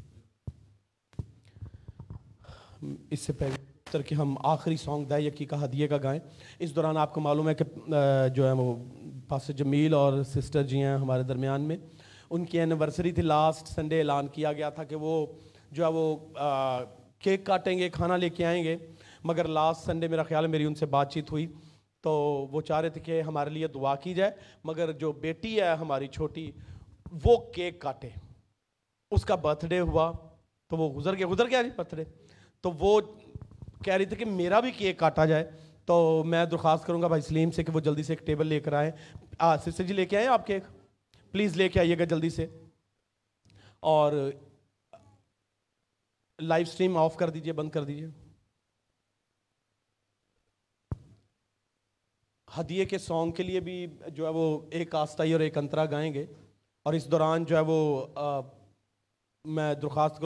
اس سے پہلے کہ ہم آخری سانگ دائے یکی کا ہدیے کا گائیں, اس دوران آپ کو معلوم ہے کہ جو ہے وہ پاسٹر جمیل اور سسٹر جی ہیں ہمارے درمیان میں, ان کی اینیورسری تھی. لاسٹ سنڈے اعلان کیا گیا تھا کہ وہ جو ہے وہ کیک کاٹیں گے, کھانا لے کے آئیں گے. مگر لاسٹ سنڈے میرا خیال ہے میری ان سے بات چیت ہوئی تو وہ چاہ رہے تھے کہ ہمارے لیے دعا کی جائے. مگر جو بیٹی ہے ہماری چھوٹی, وہ کیک کاٹے. اس کا برتھ ڈے ہوا تو وہ گزر گیا گزر گیا نہیں برتھ ڈے تو وہ کہہ رہی تھی کہ میرا بھی کیک کاٹا جائے. تو میں درخواست کروں گا بھائی سلیم سے کہ وہ جلدی سے ایک ٹیبل لے کر آئیں. سسٹر جی لے کے آئیں آپ کیک, پلیز لے کے آئیے گا جلدی سے. اور لائیو سٹریم آف کر دیجئے, بند کر دیجئے. ہدیے کے سانگ کے لیے بھی جو ہے وہ ایک آستائی اور ایک انترا گائیں گے, اور اس دوران جو ہے وہ میں درخواست